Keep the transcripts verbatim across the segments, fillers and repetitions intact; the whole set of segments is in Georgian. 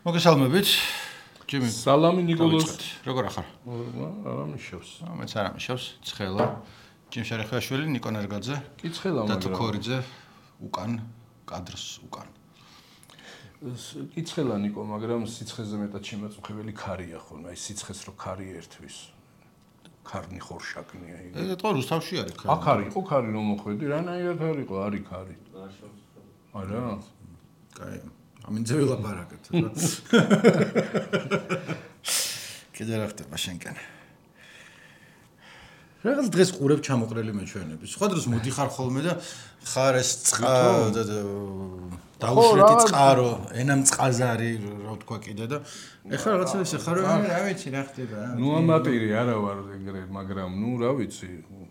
მოგესალმებით. ჯიმი. სალამი ნიკოლოზ. როგორ ახარ? არა მიშავს. მეც არა მიშავს. ცხელა. ჯიმ შერეხაშვილი, ნიკო ნერგაძე. კი ცხელა მაგრამ. და თუ ქორიძე უკან კადრს უკან. კი ცხელა ნიკო, მაგრამ სიცხეზე მეტად შემაწუხებელი ქარია ხოლმე. აი სიცხეს რო ქარი ერთვის. ქარნი ხორშაკნია იგი. ეს თქო რუსთავში არის ქარი. აქ არის, ხო ქარი რომ მოხვედი, რანაირად არისო, არის ქარი. არა. კაი. ამინძე ვილაპარაკეთ რა. კიდე რა ხდება შენკენ? რაღაც დღეს ყურებ ჩამოყრელი მეჩვენები. სხვა დროს მოდიხარ ხოლმე და ხარ ეს წყა და დაუშვეთი წყარო, ენამ წყაზარი, რა ვთქვა კიდე და ეხლა რაღაცა ისე ხარ რა ვიცი რა ხდება რა. ნუ ამატირი არა ვარ ეგრე, მაგრამ ნუ რა ვიცი.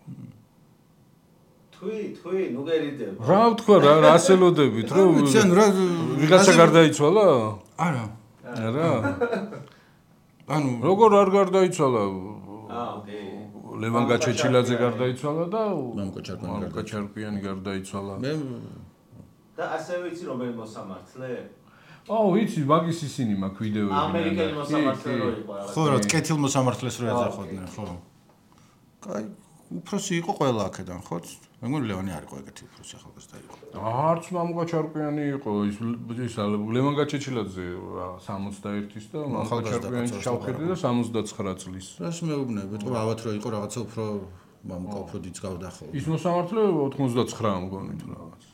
თვი, თვი, ნუ გერიდება. რა ვთქვა რა, რას ელოდებით, რომ ვიღაცა გარდაიცვალა? არა. არა. ანუ როგორ არ გარდაიცვალა? აა, ოკეი. ლევან გაჩეჩილაძე გარდაიცვალა და მამუკა ჩარკვიანი მამუკა ჩარკვიანი გარდაიცვალა. მე და ასე ვიცი რომელი მოსამართლე? აუ, ვიცი, მაგის ისინი მაქვს ვიდეოები. ამერიკელი მოსამართლე რო იყო რაღაც. ხო, რა კეთილ მოსამართლეს რო ეძახოდნენ, ხო. კაი, უფროსი იყო ყველა აქედან, ხო? მე მგონი ლევანი არ იყო ეგეთი უფროსი ახალგაზრდა იყო. არც მამუკა ჩარკვიანი იყო, ის ის ლევან გაჩეჩილაძე სამოცდაერთის და მამუკა ჩარკვიანი ჩავხედე და სამოცდაცხრა წლის. რას მეუბნები, თქო, ავათ რო იყო რაღაცა უფრო მამუკა უფრო დიდ გავდა ხო. ის მოსამართლე ოთხმოცდაცხრა მგონი თუ რაღაც.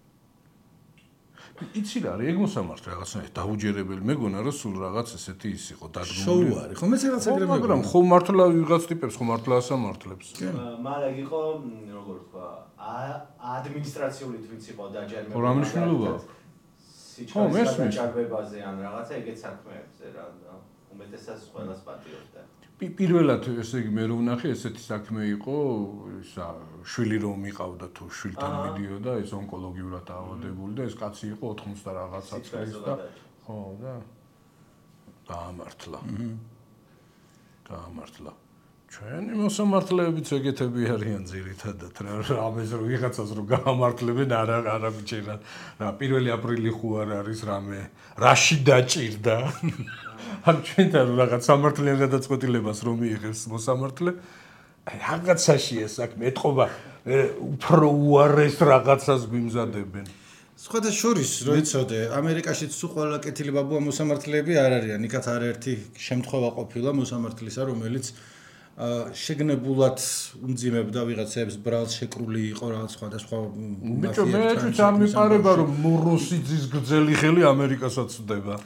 იცი რა, ეგ მოსამართლე რაღაცა დაუჯერებელი მეგონა რომ სულ რაღაც ესეთი ის იყო დადგმული. შოუ არის, ხო მეც რაღაც ეგრე მეგონა. მაგრამ ხო მართლა ვიღაც ტიპებს ხო მართლა ასამართლებს. მაგრამ იყო, როგორ თქვა, ადმინისტრაციული თვიც იყო დაჯერებული. რა მნიშვნელობა? ხო, მესმის დაჯერებაზე ან რაღაცა ეგეთ საქმეებზე რა, უმეტესად ყველას პატიობდა. პირველად ესე იგი მე რო ვნახე ესეთი საქმე იყო, ისა შვილი რომ მიყავდა თუ შვილთან მიდიოდა, ეს ონკოლოგიურად დაავადებული და ეს კაცი იყო ოთხმოცდა რაღაცა წლის და ხო და გაამართლა. გაამართლა. ჩვენი მოსამართლეებიც ეგეთები არიან ძირითადად რა, რამეს რო ვიღაცას რო გაამართლებენ არა არა მიჩერა. რა პირველი აპრილი ხო არ არის რამე, რაში დაჭირდა. ან ჩვენთან რაღაც სამართლიან გადაწყვეტილებას რომ მიიღეს მოსამართლე, აი რაღაცაში ეს საქმე ეთყობა უფრო უარეს რაღაცას გვიმზადებენ. სხვათა შორის რო იცოდე, ამერიკაშიც თუ ყველა კეთილი ბაბუა მოსამართლეები არ არიან, იქაც არაერთი შემთხვევა ყოფილა მოსამართლისა, რომელიც შეგნებულად უმძიმებდა ვიღაცებს ბრალს შეკრული იყო რაღაც სხვადასხვა ბიჭო მე ეჭვით არ მიყარება რომ მურუსიძის გრძელი ხელი ამერიკასაც ვდება.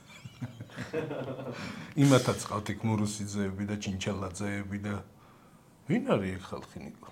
იმათაც ყავთ იქ მურუსიძეები და ჩინჩალაძეები და ვინ არის ეგ ხალხი ნიკო?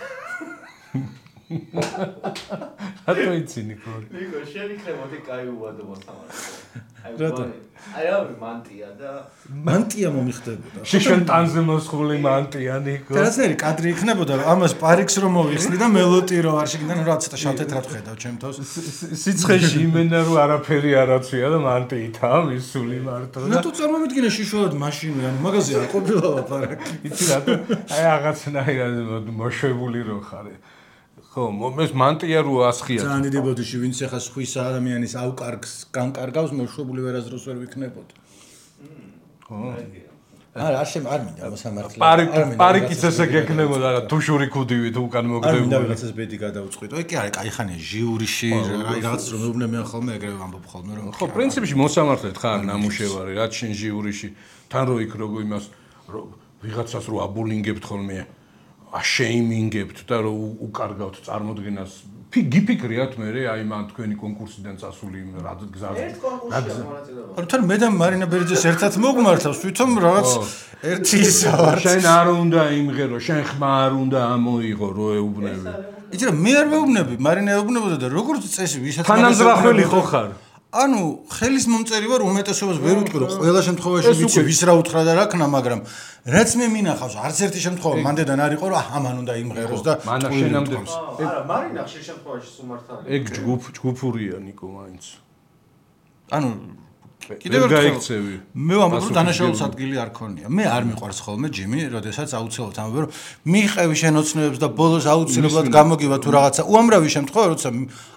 რატო იცი ნიკო? ნიკო, შენი ხემოთი კაი უადო მოსამართლე. აი რა? აი რა მანტია და მანტია მომიხდებოდა. შიშენ ტანზე მოსხული მანტია ნიკო. და რაცერი კადრი იქნებოდა რომ ამას პარიქს რომ მოვიხსნი და მელოტი რომ არ შეგინდა რა ცოტა შავთეთრად ხედავ ჩემ თავს. სიცხეში იმენა რომ არაფერი არაცვია და მანტიითაა მისული მარტო. რატო წარმოვიდგინე შიშველად მაშინვე ანუ მაგაზე არ ყოფილა ლაპარაკი. იცი რატო? აი რაღაცნაირად მოშვებული რო ხარ. ხო, ეს მანტია რო ასხია. ძალიან დიდი ბოდიში ვინც ახლა სხვის ადამიანის აუკარგს განკარგავს, მოშვებული ვერაზროს ვერ ვიქნებოდა. ხო. არა, არ შემ არ მინდა მოსამართლე. პარიკი, პარიკიც ესე გეკნებოდა რა თუშური ქუდივით უკან არ მინდა მოგდებული. რაღაცას ბედი გადაუწყვიტო. აი კი არა, კაი ხანია ჟიურიში, რა რაღაცას რომ მეუბნებიან ხოლმე, ეგრევე ამბობ ხოლმე რომ ხო, პრინციპში მოსამართლედ ხარ ნამუშევარი, რაც შენ ჟიურიში, თან რო იქ როგორ იმას ვიღაცას რო აბულინგებთ ხოლმე. აშეიმინგებთ და რომ უკარგავთ წარმოდგენას. გიფიქრიათ მე აი მან თქვენი კონკურსიდან წასული რა გზაზე. ერთ კონკურსში მონაწილეობა. ანუ თან მე და მარინა ბერიძეს ერთად მოგმართავს, თვითონ რაღაც ერთი ისა ვარ. შენ არ უნდა იმღერო, შენ ხმა არ უნდა ამოიღო რო ეუბნები. იცი რა მე არ მეუბნები, მარინა ეუბნებოდა და როგორც წესი ვისაც თანამძრახველი ხო ხარ? ანუ ხელის მომწერი ვარ უმეტესობას ვერ ვიტყვი რომ ყველა შემთხვევაში ვიცი ვის რა უთხრა და რა ქნა, მაგრამ რაც მე მინახავს არც ერთი შემთხვევა მანდედან არ იყო რომ ამან უნდა იმღეროს და მანა შენამდებს. არა, მარინა ხშირ შემთხვევაში სუმართალია. ეგ ჯგუფ ჯგუფურია ნიკო მაინც. ანუ კიდევ გაიქცევი. მე ვამბობ რომ დანაშაულს ადგილი არ ქონია. მე არ მიყვარს ხოლმე ჯიმი, როდესაც აუცილებლად ამბობ რომ მიიღევი შენ ოცნებებს და ბოლოს აუცილებლად გამოგივა თუ რაღაცა უამრავი შემთხვევა, როცა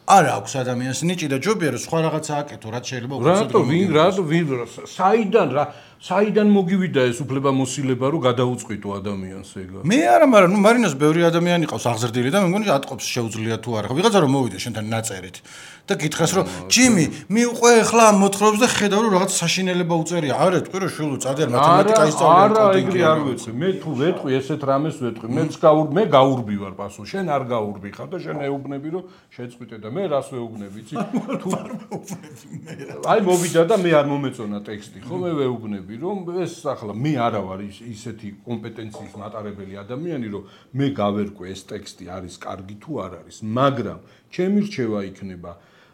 არა აქვს ადამიანს ნიჭი და ჯობია რომ სხვა რაღაცა აკეთო, რაც შეიძლება უკეთესად. რატო ვინ რატო ვინ საიდან რა საიდან მოგივიდა ეს უფლებამოსილება რომ გადაუწყვიტო ადამიანს ეგა? მე არა, მაგრამ ნუ მარინოს ბევრი ადამიანი ყავს აღზრდილი და მე მგონი ატყობს შეუძლია თუ არა. ვიღაცა რომ მოვიდა შენთან ნაწერით და გითხრას რომ ჯიმი, მიუყვე ახლა მოთხრობს და ხედავ რომ რაღაც საშინელება უწერია. არა, თქვი რომ შულო წადერ მათემატიკა ისწავლე. არა, ეგრე არ ვეწვი. მე თუ ვეტყვი ესეთ რამეს ვეტყვი. მეც გაურ მე გაურბი ვარ პასო. შენ არ გაურბი ხარ და შენ ეუბნები რომ შეწყვიტე და მე რას ვეუბნები, იცი? თუ აი მოვიდა და მე არ მომეწონა ტექსტი, ხო მე ვეუბნები რომ ეს ახლა მე არა ვარ ისეთი კომპეტენციის მატარებელი ადამიანი რომ მე გავერკვე ეს ტექსტი არის კარგი თუ არ არის, მაგრამ ჩემი რჩევა იქნება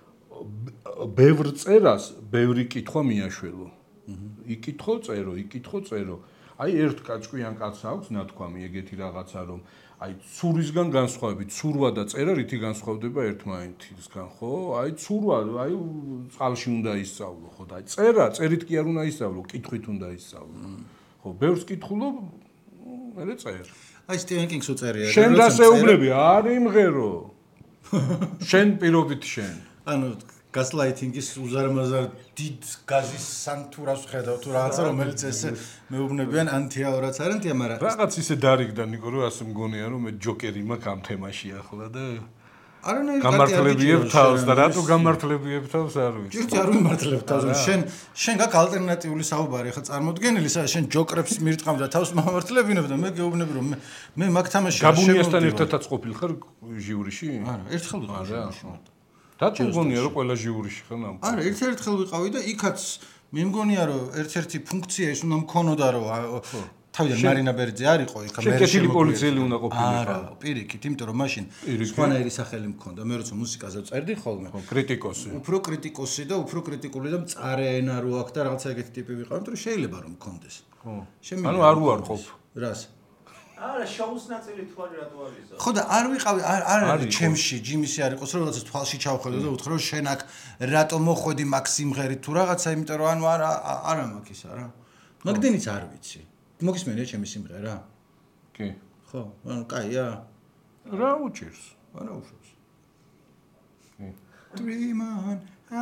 ბევრ წერას ბევრი კითხვა მიაშველო. იკითხო წერო, იკითხო წერო. აი ერთ კაჭკვიან კაცს აქვს ნათქვამი ეგეთი რაღაცა რომ აი ცურვისგან განსხვავებით ცურვა და წერა რითი განსხვავდება ერთმანეთისგან, ხო? აი ცურვა, აი წყალში უნდა ისწავლო, ხო და აი წერა, წერით კი არ უნდა ისწავლო, კითხვით უნდა ისწავლო. ხო, ბევრს კითხულობ, მე წერ. აი სტივენ კინგს უწერია. შენ დასეუბნები, არ იმღერო. შენ პირობით შენ. ანუ გასლაითინგის უზარმაზარ დიდ გაზის სანთურას ხედავ თუ რაღაცა რომელიც ესე მეუბნებიან ანთია რაც არ ანთია, მაგრამ რაღაც ისე დარიგდა ნიკო რომ ასე მგონია რომ მე ჯოკერი მაქვს ამ თემაში ახლა და არანაირი გამართლებიებ თავს და რატო გამართლებიებ თავს არ ვიცი. ჯერ არ ვიმართლებ თავს, შენ შენ გაქვს ალტერნატიული საუბარი ახლა წარმოდგენილი, სადაც შენ ჯოკრებს მირტყავ და თავს მომართლებინებ და მე გეუბნები რომ მე მე მაგ თამაში გაბუნიასთან ერთადაც ყოფილ ხარ ჟიურიში? არა, ერთხელ ვიყავ ჟიურიში. რატო მგონია რომ ყველა ჟიურიში ხარ ამ? არა, ერთ-ერთხელ ვიყავი და იქაც მე მგონია რომ ერთ-ერთი ფუნქცია ის უნდა მქონოდა რომ თავიდან მარინა ბერძე არ იყო იქ მე შეკეთილი პოლიციელი უნდა ყოფილიყო. არა, პირიქით, იმიტომ რომ მაშინ სხვანაირი სახელი მქონდა. მე როცა მუსიკაზე წერდი ხოლმე. კრიტიკოსი. უფრო კრიტიკოსი და უფრო კრიტიკული და მწარე ენა რო აქვს და რაღაცა ეგეთი ტიპი ვიყავ, იმიტომ რომ შეიძლება რომ მქონდეს. ხო. ანუ არ უარყოფ. რას? არა, შოუს ნაწილი თუ არის რატო არის? ხო და არ ვიყავი, არ არ ჩემში ჯიმისი არ იყოს რომ რაღაცა თვალში ჩავხედო და უთხრა რომ შენ აქ რატო მოხვედი მაგ სიმღერით თუ რაღაცა, იმიტომ რომ ანუ არა არა მაქვს ის არა. მაგდენიც არ ვიცი. მოგისმენია ჩემი სიმღერა? კი. ხო, ანუ კაია. რა უჭირს? არა უშავს. კი. Dream on.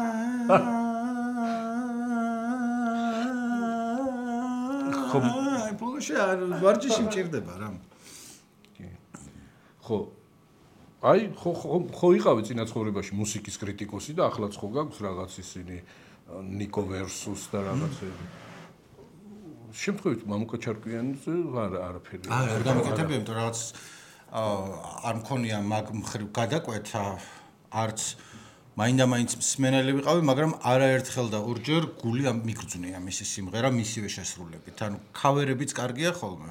ხო, აი ბოლოში არ ვარჯიში მჭირდება რა. კი. ხო. აი ხო ხო იყავი წინა ცხოვრებაში მუსიკის კრიტიკოსი და ახლა ხო გაქვს რაღაც ისინი ნიკო ვერსუს და რაღაცები. შემთხვევით მამუკა ჩარკვიანიძე არ არაფერი. არა, არ გამიკეთებია, იმიტომ რაღაც არ მქონია მაგ მხრივ გადაკვეთა, არც მაინდა-მაინც მსმენელი ვიყავი, მაგრამ არაერთხელ და ორჯერ გული მიგრძნია მისი სიმღერა მისივე შესრულებით. ანუ ქავერებიც კარგია ხოლმე.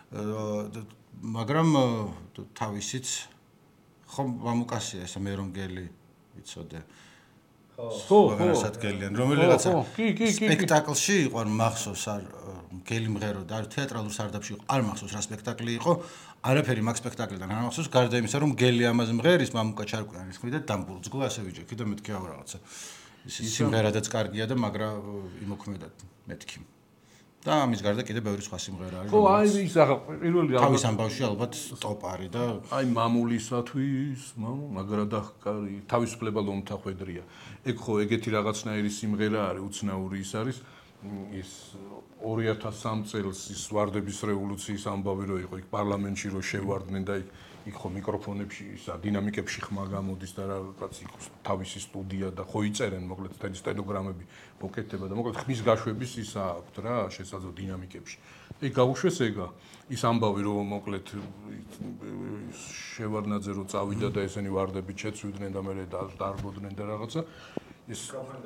მაგრამ თავისით ხო მამუკასია ეს მე რომ გელი ვიცოდე. ხო, სადგელიან, რომელიღაცა სპექტაკლში იყო, არ მახსოვს არ გელი მღერო და თეატრალურ სარდაფში იყო, არ მახსოვს რა სპექტაკლი იყო, არაფერი მაგ სპექტაკლიდან არ მახსოვს, გარდა იმისა, რომ გელი ამაზე მღერის, მამუკა ჩარკვიანის ხვიდა დამბურძგლა ასე ვიჯექი და მეთქი აუ რაღაცა. ის სიმღერადაც კარგია და მაგრა იმოქმედად მეთქი. და ამის გარდა კიდე ბევრი სხვა სიმღერა არის. ხო, აი ის ახლა პირველი თავის ამბავში ალბათ ტოპ არის და აი მამულისათვის, მამუ მაგრა დახკარი, თავისუფლება ლომთახვედრია. ეგ ხო ეგეთი რაღაცნაირი სიმღერა არის, უცნაური ის არის. ის ორი ათას სამი წელს ის ვარდების რევოლუციის ამბავი რო იყო, იქ პარლამენტში რო შევარდნენ და იქ ხო მიკროფონებში ისა დინამიკებში ხმა გამოდის და რაღაც იქ თავისი სტუდია და ხო იწერენ მოკლედ სტენოგრამები მოკეთება და მოკლედ ხმის გაშვების ისა აქვთ რა შესაძლო დინამიკებში. ეგ გაუშვეს ეგა ის ამბავი რომ მოკლედ შევარდნაძე რო წავიდა და ესენი ვარდებით შეცვიდნენ და მერე დარბოდნენ და რაღაცა ის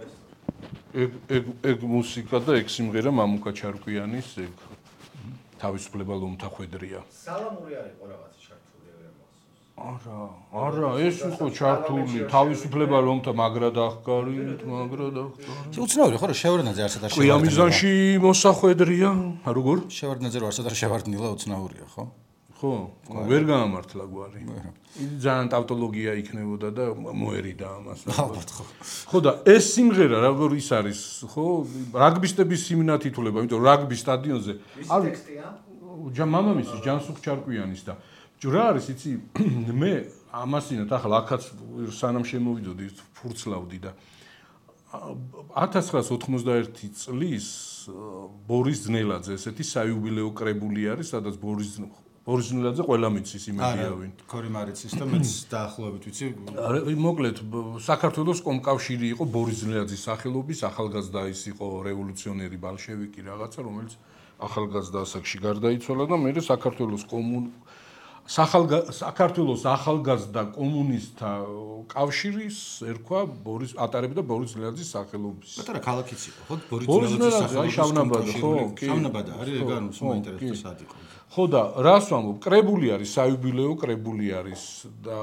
ეგ ეგ ეგ მუსიკა და ეგ სიმღერა მამუკა ჩარკვიანის ეგ თავისუფლება ლომთახვედრია. სალამური არ იყო რაღაცა ჩართული ეგრე მახსოვს. არა, არა, ეს იყო ჩართული თავისუფლება ლომთა მაგრა დახკარით, მაგრა დახკარით. უცნაური ხო რა შევარდნაძე არსად არ შევარდნილა. ყიამიზანში მოსახვედრია, როგორ? შევარდნაძე რო არსად არ შევარდნილა უცნაურია, ხო? ხო, ვერ გაამართლა გვარი. ძალიან ტავტოლოგია იქნებოდა და მოერიდა ამას. ალბათ ხო. ხო და ეს სიმღერა როგორ ის არის, ხო? რაგბისტების სიმნათ ითვლება, იმიტომ რომ რაგბის სტადიონზე არის ტექსტია? მამამისის ჯანსუღ ჩარკვიანის და რა არის იცი მე ამასინათ ახლა აქაც სანამ შემოვიდოდი ფურცლავდი და ათას ცხრაას ოთხმოცდაერთი წლის ბორის ძნელაძე ესეთი საიუბილეო კრებული არის, სადაც ბორის ბორის ძნელაძე ყველა მიცის იმედიავინ. ქორი მარიცის და მეც დაახლოებით ვიცი. მოკლედ საქართველოს კომკავშირი იყო ბორის ძნელაძის სახელობის, ახალგაზრდა ის იყო რევოლუციონერი ბალშევიკი რაღაცა, რომელიც ახალგაზრდა ასაკში გარდაიცვალა და მერე საქართველოს კომუნ საქართველოს ახალგაზრდა კომუნისტთა კავშირის ერქვა ბორის ატარებდა ბორის ძნელაძის სახელობის. პატარა ქალაქიც იყო, ხო? ბორის ძნელაძე, აი შავნაბადა, ხო? შავნაბადა არის, ეგ არის მაინტერესებს სად იყო. ხო და რას ვამბობ, კრებული არის, საიუბილეო კრებული არის და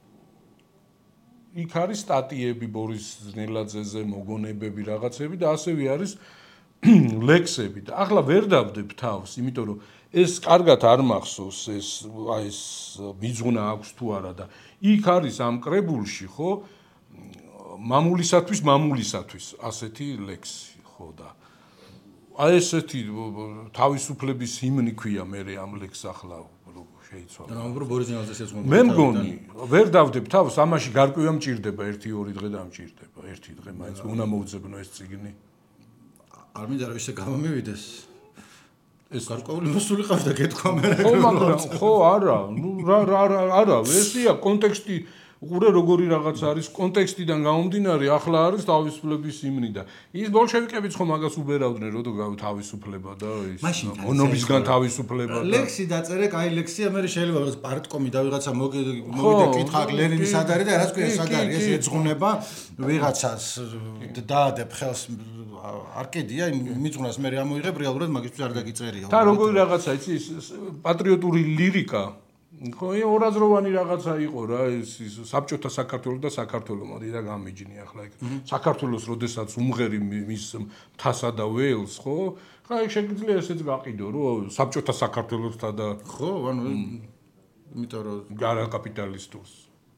იქ არის სტატიები ბორის ძნელაძეზე, მოგონებები, რაღაცები და ასევე არის ლექსები და ახლა ვერ დავდებ თავს, იმიტომ რომ ეს კარგად არ მახსოვს ეს აი ეს მიძღვნა აქვს თუ არა და იქ არის ამ კრებულში ხო მამულისათვის მამულისათვის ასეთი ლექსი ხო და აი ესეთი თავისუფლების ჰიმნი ქვია მე ამ ლექსს ახლა შეიცვალა. რა უფრო ბორის ძნელაძეს ეს მე მგონი ვერ დავდებ თავს ამაში გარკვევა მჭირდება ერთი ორი დღე და მჭირდება ერთი დღე მაინც უნდა მოვძებნო ეს წიგნი. არ მინდა რომ ისე გამომივიდეს. ეს გარკვეული მოსული ყავდა გეთქვა მე. ხო, მაგრამ ხო, არა, ნუ რა რა არა, ესია კონტექსტი უყურე როგორი რაღაც არის კონტექსტიდან გამომდინარე, ახლა არის თავისუფლების ჰიმნი და ის ბოლშევიკებიც ხო მაგას უბერავდნენ, რომ თავისუფლება და ის მონობისგან თავისუფლება და ლექსი დაწერე, კაი ლექსია, მე შეიძლება რაღაც პარტკომი და ვიღაცა მოვიდე კითხა ლენინი სად არის და რაც ქვია სად არის, ეს ეძღვნება ვიღაცას დაადებ ხელს არკედია მიძღვნას მე ამოიღებ რეალურად მაგისთვის არ დაგიწერია. და როგორი რაღაცა იცი პატრიოტული ლირიკა ხო ორაზროვანი რაღაცა იყო რა ეს საბჭოთა საქართველოს და საქართველოს მოდი და გამიჯნი ახლა იქ საქართველოს როდესაც უმღერი მის მთასა და ველს ხო ხა იქ შეიძლება ესეც გაყიდო რომ საბჭოთა საქართველოსთა და ხო ანუ იმიტომ რომ გარა კაპიტალისტურს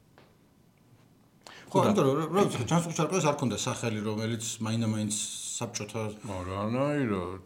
ხო იმიტომ რომ როცა ჩანსუკ ჩარკვეს არ ქონდა სახელი რომელიც მაინდა-მაინც საბჭოთა არანაირად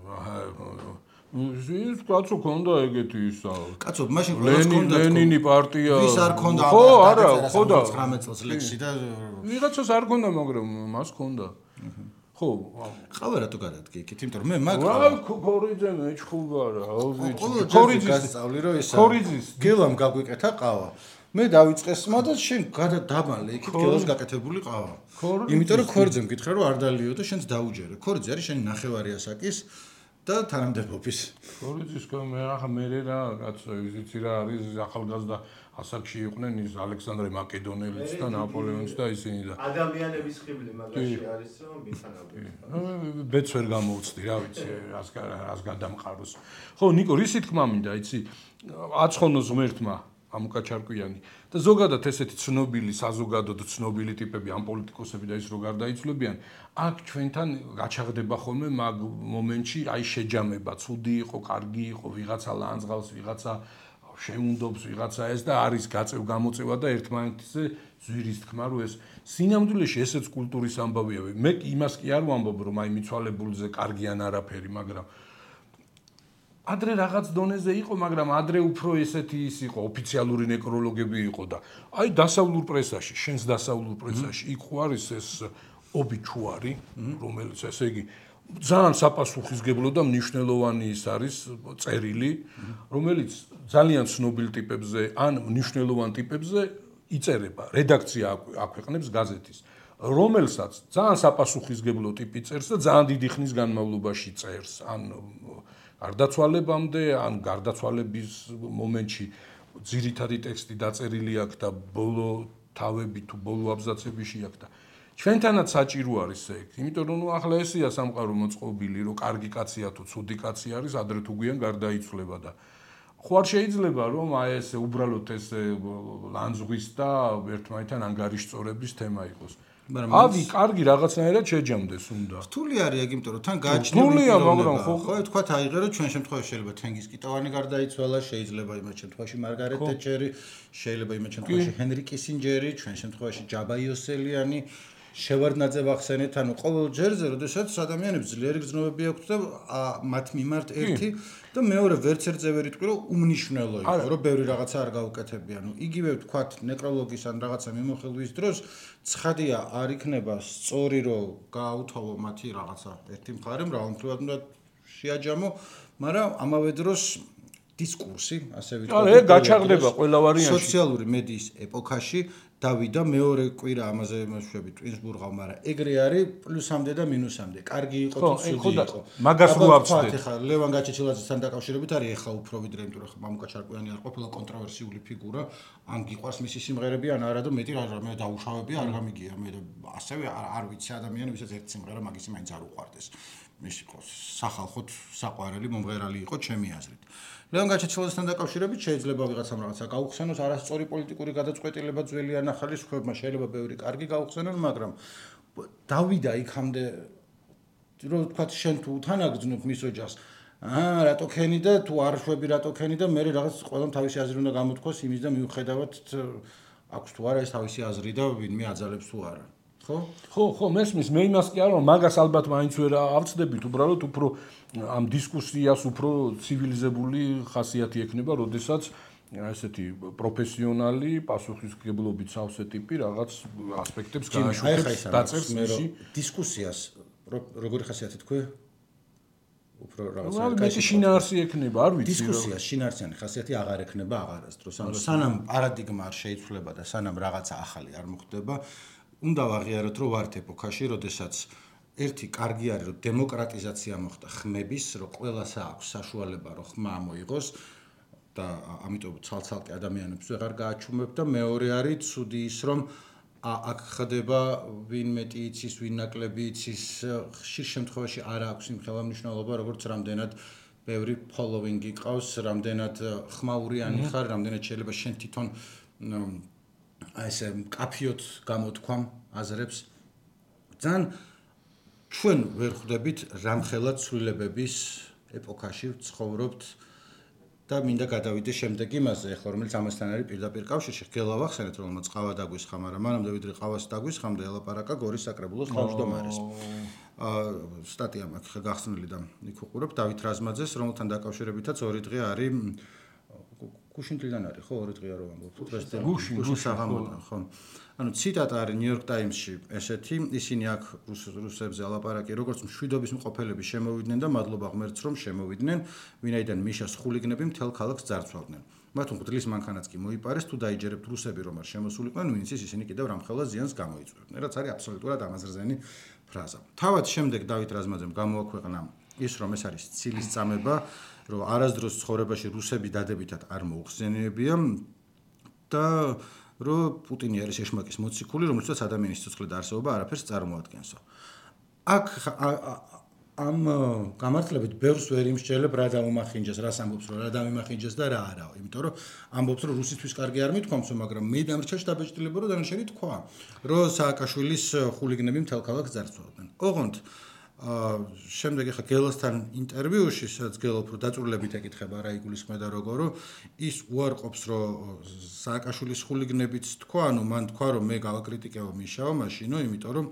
ის კაცო ქონდა ეგეთი ისა. კაცო, მაშინ ყველას ქონდა ლენინი პარტია. ვის არ ქონდა? ხო, არა, ხო და ცხრამეტ წელს ლექსი და ვიღაცას არ ქონდა, მაგრამ მას ქონდა. ხო, ყავა რატო გადადგე იქით, იმიტომ რომ მე მაგ რა ქორიძე მეჩხუბა რა, აუზი. ქორიძის გასწავლი რომ ისა. ქორიძის გელამ გაგვიკეთა ყავა. მე დავიწყე სმა და შენ გადადაბალე იქით გელოს გაკეთებული ყავა. იმიტომ რომ ქორიძე მკითხე რომ არ დალიო და შენც დაუჯერე. ქორიძე არის შენი ნახევარი ასაკის და თანამდებობის. ქორიძის მე ახლა მე რა კაცო იცი რა არის ახალგაზრდა ასაკში იყვნენ ის ალექსანდრე მაკედონელიც და ნაპოლეონიც და ისინი და ადამიანების ხიბლი მაგაში არის რომ მითანავდნენ. ბეც ვერ გამოვწდი რა ვიცი რას რას გადამყაროს. ხო ნიკო რისი თქმა მინდა იცი აცხონოს ღმერთმა ამუკაჩარკვიანი და ზოგადად ესეთი ცნობილი საზოგადოებრივ ცნობილი ტიპები ამ პოლიტიკოსები და ის რო გარდაიცვლებიან აქ ჩვენთან გაჩაღდება ხოლმე მაგ მომენტში აი შეჯამება ცუდი იყო კარგი იყო ვიღაცა ლანძღავს ვიღაცა შეუნდობს ვიღაცა ეს და არის გაწევ გამოწევა და ერთმანეთზე ზვირის თქმა რო ეს სინამდვილეში ესეც კულტურის ამბავია მე იმას კი არ ვამბობ რომ აი მიცვალებულზე კარგი ან არაფერი მაგრამ ადრე რაღაც დონეზე იყო, მაგრამ ადრე უფრო ესეთი ის იყო, ოფიციალური ნეკროლოგები იყო და აი დასავლურ პრესაში, შენს დასავლურ პრესაში იქ ხო არის ეს ობიჩუარი, რომელიც ესე იგი ძალიან საპასუხისგებლო და მნიშვნელოვანი ის არის წერილი, რომელიც ძალიან ცნობილ ტიპებზე ან მნიშვნელოვან ტიპებზე იწერება, რედაქცია აქვეყნებს გაზეთის, რომელსაც ძალიან საპასუხისგებლო ტიპი წერს და ძალიან დიდი ხნის განმავლობაში წერს, ან გარდაცვალებამდე ან გარდაცვალების მომენტში ძირითადი ტექსტი დაწერილი აქვს და ბოლო თავები თუ ბოლო აბზაცებში აქვს და ჩვენთანაც საჭირო არის ეგ. იმიტომ რომ ნუ ახლა ესია სამყარო მოწყობილი, რომ კარგი კაცია თუ ცუდი კაცი არის, ადრე თუ გვიან გარდაიცვლება და ხო არ შეიძლება რომ აი ესე უბრალოდ ეს ლანძღვის და ერთმანეთთან ანგარიშწორების თემა იყოს. ავი კარგი რაღაცნაირად შეჯამდეს უნდა. რთული არის ეგ, იმიტომ რომ თან გააჩნია რთულია, მაგრამ ხო ხო თქვა აიღერო ჩვენ შემთხვევაში შეიძლება თენგიზ კიტოვანი გარდაიცვალა, შეიძლება იმათ შემთხვევაში მარგარეტ თეჩერი, შეიძლება იმათ შემთხვევაში ჰენრი კისინჯერი, ჩვენ შემთხვევაში ჯაბა იოსელიანი შევარდნაძე ვახსენეთ, ანუ ყოველ ჯერზე, როდესაც ადამიანებს ძლიერი გრძნობები აქვთ და მათ მიმართ ერთი და მეორე ვერც ერთზე ვერ იტყვი, რომ უმნიშვნელო იყო, რომ ბევრი რაღაცა არ გაუკეთებია. ანუ იგივე ვთქვათ, ნეკროლოგის ან რაღაცა მიმოხილვის დროს ცხადია არ იქნება სწორი, რომ გააუთავო მათი რაღაცა ერთი მხარე, მრავალმხრივად უნდა შეაჯამო, მაგრამ ამავე დროს დისკურსი, ასე ვიტყვი. არა, ეგ გაჩაღდება ყველა ვარიანტში. სოციალური მედიის ეპოქაში დავიდა მეორე კვირა ამაზე მოშვები ტვინსბურგავ, მაგრამ ეგრე არის პლუსამდე და მინუსამდე. კარგი იყო თუ ცუდი იყო. მაგას რო ავწდეთ. ხა ლევან გაჩეჩილაძესთან დაკავშირებით არის ეხა უფრო ვიდრე, იმიტომ რომ მამუკა ჩარკვიანი არ ყოფილა კონტროვერსიული ფიგურა. ან გიყვარს მისი სიმღერები, ან არა და მეტი რა მე დაუშავები არ გამიგია. მე ასევე არ ვიცი ადამიანი, ვისაც ერთ სიმღერა მაგისი მაინც არ უყვარდეს. ის იყო სახალხოდ საყვარელი მომღერალი იყო ჩემი აზრით. ლევან გაჩეჩილაძესთან დაკავშირებით შეიძლება ვიღაცამ რაღაცა გაუხსენოს, არასწორი პოლიტიკური გადაწყვეტილება ძველი ან ახალი სხვებმა შეიძლება ბევრი კარგი გაუხსენონ, მაგრამ დავიდა იქამდე რომ თქვა შენ თუ უთანაგრძნობ მის ოჯახს, აა რატო ქენი და თუ არ შვები რატო ქენი და მე რაღაც ყველამ თავისი აზრი უნდა გამოთქვას იმის და მიუხედავად აქვს თუ არა ეს თავისი აზრი და ვინმე აძალებს თუ არა. ხო? ხო, ხო, მესმის, მე იმას კი არ ვარ, მაგას ალბათ მაინც ვერ ავწდებით, უბრალოდ უფრო ამ დისკუსიას უფრო ცივილიზებული ხასიათი ექნება, როდესაც ესეთი პროფესიონალი, პასუხისმგებლობით სავსე ტიპი რაღაც ასპექტებს გააშუქებს, დაწერს მისი დისკუსიას, როგორი ხასიათი თქვი? უფრო რაღაცა კაი შინაარსი ექნება, არ ვიცი. დისკუსიას შინაარსიანი ხასიათი აღარ ექნება აღარასდროს. ანუ სანამ პარადიგმა არ შეიცვლება და სანამ რაღაცა ახალი არ მოხდება, უნდა ვაღიაროთ, რომ ვართ ეპოქაში, როდესაც ერთი კარგი არის, რომ დემოკრატიზაცია მოხდა ხმების, რომ ყველას აქვს საშუალება, რომ ხმა მოიღოს და ამიტომ ცალ-ცალკე ადამიანებს ვეღარ გააჩუმებ და მეორე არის ცუდი ის, რომ აქ ხდება ვინ მეტი იცის, ვინ ნაკლები იცის, ხშირ შემთხვევაში არ აქვს იმ ხელმძღვანელობა, როგორც რამდენად ბევრი following იყავს, რამდენად ხმაურიანი ხარ, რამდენად შეიძლება შენ თვითონ აი ესე კაფიოთ გამოთქვამ აზრებს. ძალიან ჩვენ ვერ ხვდებით რამხელა ცვლილებების ეპოქაში ცხოვრობთ და მინდა გადავიდე შემდეგ იმაზე, ახლა რომელიც ამასთან არის პირდაპირ კავშირში. გელა ვახსენეთ, რომელმაც ყავა დაგვისხა, მაგრამ მანამდე ვიდრე ყავას დაგვისხამდა, ელაპარაკა გორის საკრებულოს თავმჯდომარეს. აა სტატია მაქვს გახსნილი და იქ უყურებ დავით რაზმაძეს, რომელთან დაკავშირებითაც ორი დღე არის გუშინთლიდან არის, ხო, ორი დღეა რომ ამბობ. პრეზიდენტი გუშინ საღამოდან, ხო. ანუ ციტატა არის New York Times-ში ესეთი, ისინი აქ რუსებზე ალაპარაკი, როგორც მშვიდობის მყოფელები შემოვიდნენ და მადლობა ღმერთს რომ შემოვიდნენ, ვინაიდან მიშას ხულიგნები მთელ ქალაქს ძარცვავდნენ. მათ მღვდლის მანქანაც კი მოიპარეს, თუ დაიჯერებთ რუსები რომ არ შემოსულიყვნენ, ვინც ის ისინი კიდევ რამხელა ზიანს გამოიწვევდნენ. რაც არის აბსოლუტურად ამაზრზენი ფრაზა. თავად შემდეგ დავით რაზმაძემ გამოაქვეყნა ის რომ ეს არის ცილის წამება, რომ არასდროს ცხოვრებაში რუსები დადებითად არ მოუხსენიებია და რომ პუტინი არის ეშმაკის მოციქული, რომელსაც ადამიანის სიცოცხლე და არსებობა არაფერს წარმოადგენსო. აქ ამ გამართლებით ბევრს ვერ იმსჯელებ რა დამიმახინჯეს, რას ამბობს რომ რა დამიმახინჯეს და რა არაო, იმიტომ რომ ამბობს რომ რუსისთვის კარგი არ მithქვამსო, მაგრამ მე დამრჩა შტაბეჭდილება რომ დანარჩენი თქვა, რომ სააკაშვილის ხულიგნები მთელ ქალაქს ძარცვავდნენ. ოღონდ აა შემდეგ ახლა გელასთან ინტერვიუში, სადაც გელა უფრო დაწვრილებით ეკითხება რა იგულისხმება როგორო, ის უარყოფს რომ სააკაშვილის ხულიგნებიც თქვა, ანუ მან თქვა რომ მე გავაკრიტიკეო მიშაო მაშინო, იმიტომ რომ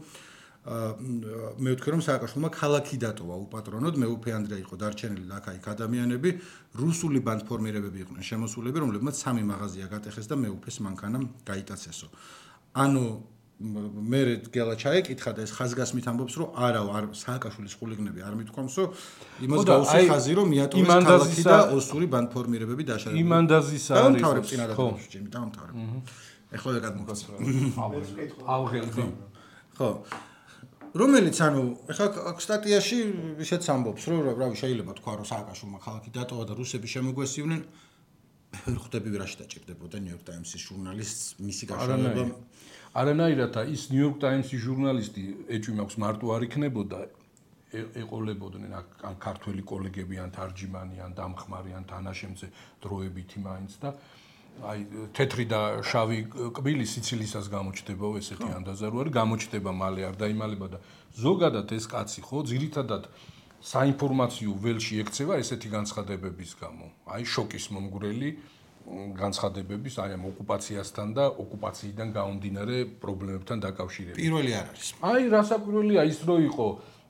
აა მე ვთქვი რომ სააკაშვილმა ქალაქი დატოვა უპატრონოდ, მეუფე ანდრია იყო დარჩენილი და აქა-იქ ადამიანები, რუსული ბანდფორმირებები იყვნენ შემოსულები, რომლებმაც სამი მაღაზია გატეხეს და მეუფეს მანქანა გაიტაცესო. ანუ მე გელა ჩაეკითხა და ეს ხაზგასმით ამბობს რომ არაო არ სააკაშვილის ხულიგნები არ მithქვამსო, იმას გაუსი ხაზი რომ მიატოვეს ქალაქი და ოსური ბანდფორმირებები დაშალებული. იმანდაზის არის. დაამთავრებ წინადადებას ჩემი, დაამთავრებ. ეხლა ვეგად მოგწევ. ავღელდი. ხო. რომელიც ანუ ეხლა აქ სტატიაში ისეც ამბობს რომ რავი შეიძლება თქვა რომ სააკაშვილმა ქალაქი დატოვა და რუსები შემოგვესივნენ, ვერ ხვდები ვერაში დაჭირდებოდა New York Times-ის ჟურნალისტს მისი გაშუქება. არანაირად ის New York Times-ის ჟურნალისტი ეჭვი მაქვს მარტო არ იქნებოდა, ეყოლებოდნენ ან ქართველი კოლეგები, ან თარჯიმანი, ან დამხმარი, ან თანაშემწე დროებითი მაინც და აი თეთრი და შავი კბილი სიცილისას გამოჩნდებაო ესეთი ანდაზარუ არის, გამოჩნდება მალე არ დაიმალება და ზოგადად ეს კაცი ხო ძირითადად საინფორმაციო ველში ექცევა ესეთი განცხადებების გამო. აი შოკის მომგვრელი განცხადებების აი ამ ოკუპაციასთან და ოკუპაციიდან გამომდინარე პრობლემებთან დაკავშირებით. პირველი არ არის. აი რასაკვირველია ის რო იყო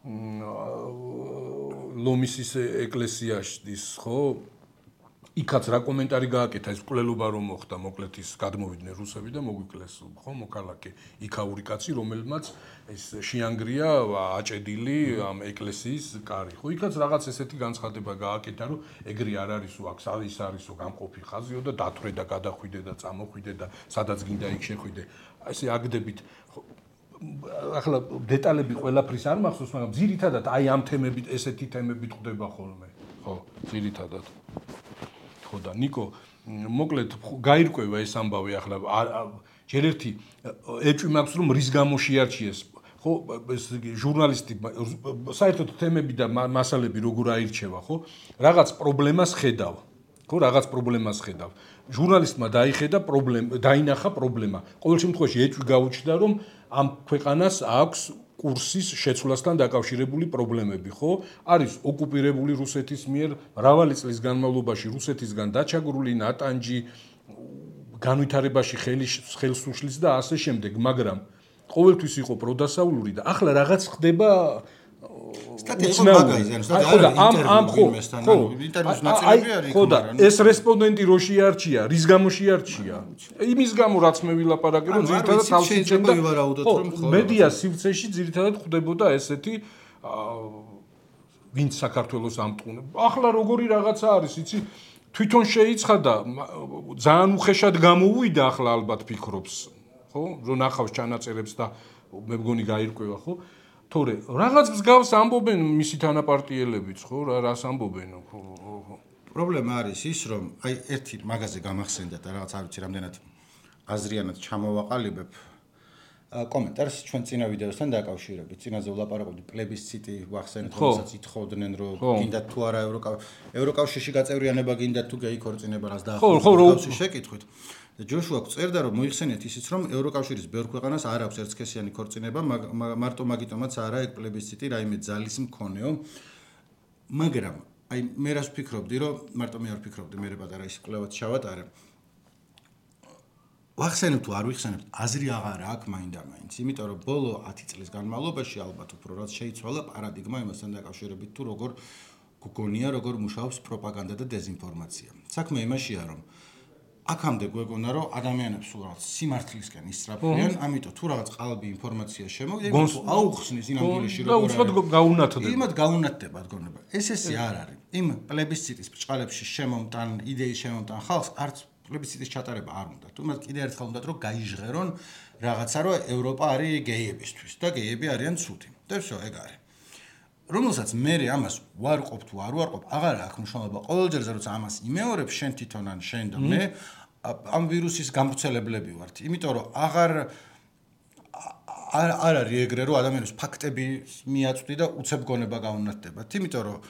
ლომისის ეკლესიაში, ხო? იქაც რა კომენტარი გააკეთა ეს კვლელობა რომ მოხდა, მოკლედ ის გადმოვიდნენ რუსები და მოგვიკლეს, ხო, მოქალაქე იქაური კაცი, რომელმაც ეს შეანგრია აჭედილი ამ ეკლესიის კარი. ხო, იქაც რაღაც ესეთი განცხადება გააკეთა, რომ ეგრე არ არისო, აქ ის არისო გამყოფი ხაზიო და დათვრე და გადახვიდე და წამოხვიდე და სადაც გინდა იქ შეხვიდე. ესე აგდებით ახლა დეტალები ყველაფრის არ მახსოვს, მაგრამ ძირითადად აი ამ თემებით, ესეთი თემებით ხდება ხოლმე. ხო, ძირითადად. ხო და ნიკო, მოკლედ გაირკვევა ეს ამბავი ახლა ჯერ ერთი ეჭვი მაქვს რომ რის გამო შეარჩიეს ხო ეს ჟურნალისტი საერთოდ თემები და მასალები როგორ აირჩევა ხო რაღაც პრობლემას ხედავ ხო რაღაც პრობლემას ხედავ ჟურნალისტმა დაიხედა პრობლემა დაინახა პრობლემა ყოველ შემთხვევაში ეჭვი გაუჩნდა რომ ამ ქვეყანას აქვს კურსის შეცვლასთან დაკავშირებული პრობლემები, ხო? არის ოკუპირებული რუსეთის მიერ მრავალი წლის განმავლობაში რუსეთისგან დაჩაგრული ნატანჯი, განვითარებაში ხელს უშლის და ასე შემდეგ, მაგრამ ყოველთვის იყო პროდასავლური და ახლა რაღაც ხდება ამ ამ ხო ინტერვიუს ნაწილები არის ხო და ეს რესპონდენტი რო შეარჩია, რის გამო შეარჩია? იმის გამო რაც მე ვილაპარაკე რომ ძირითადად თავში შეიძლება ვივარაუდოთ რომ ხო მედია სივრცეში ძირითადად ხდებოდა ესეთი ვინც საქართველოს ამტყუნება. ახლა როგორი რაღაცა არის, იცი? თვითონ შეიცხადა, ძალიან უხეშად გამოუვიდა ახლა ალბათ ფიქრობს, ხო? რომ ნახავს ჩანაწერებს და მე მგონი გაირკვევა, ხო? თორე რაღაც მსგავს ამბობენ მისი თანაპარტიელებიც, ხო? რა რას ამბობენ? პრობლემა არის ის, რომ აი ერთი მაგაზე გამახსენდა და რაღაც არ ვიცი რამდენად აზრიანად ჩამოვაყალიბებ კომენტარს ჩვენ წინა ვიდეოსთან დაკავშირებით. წინაზე ვლაპარაკობდი პლებისციტი ვახსენეთ, რომელსაც ითხოვდნენ, რომ გინდათ თუ არა ევროკავშირში გაწევრიანება გინდათ თუ გეიქორწინება რას დაახუროს შეკითხვით. და ჯოშუა წერდა რომ მოიხსენიათ ისიც რომ ევროკავშირის ბევრ ქვეყანას არ აქვს ერთსქესიანი ქორწინება, მარტო მაგიტომაც არა ეგ პლებისციტი რაიმე ძალის მქონეო. მაგრამ აი მე რას ვფიქრობდი, რომ მარტო მე არ ვფიქრობდი, მე პატარა ის კვლევაც ჩავატარე. ვახსენებ თუ არ ვიხსენებ, აზრი აღარ აქვს მაინდა-მაინც, იმიტომ რომ ბოლო ათი წლის განმავლობაში ალბათ უფრო რაც შეიცვალა პარადიგმა იმასთან დაკავშირებით თუ როგორ გგონია, როგორ მუშაობს პროპაგანდა და დეზინფორმაცია. საქმე იმაშია, რომ აქამდე გვეგონა რომ ადამიანებს სულ რაღაც სიმართლისკენ ისწრაფვიან, ამიტომ თუ რაღაც ყალბი ინფორმაცია შემოვიდა, თუ აუხსნის ინამდვილეში როგორ არის. და უცბად გაუნათდება. იმად გაუნათდება გონება. ეს ესე არ არის. იმ პლებისციტის ბჭყალებში შემომტან იდეის შემომტან ხალხს არც პლებისციტის ჩატარება არ უნდა. თუმცა კიდე ერთხელ უნდათ რომ გაიჟღერონ რაღაცა რომ ევროპა არის გეიებისთვის და გეიები არიან ცუდი. და всё, ეგ არის. რომელსაც მე ამას ვარყოფ თუ არ ვარყოფ, აღარ აქვს მნიშვნელობა. ყოველ ჯერზე როცა ამას იმეორებ შენ თვითონ ან შენ და მე ამ ვირუსის გამბრძოლებლები ვართ. იმიტომ რომ აღარ არ არის ეგრე რომ ადამიანებს ფაქტები მიაწვდი და უცებ გონება გაუნათდებათ. იმიტომ რომ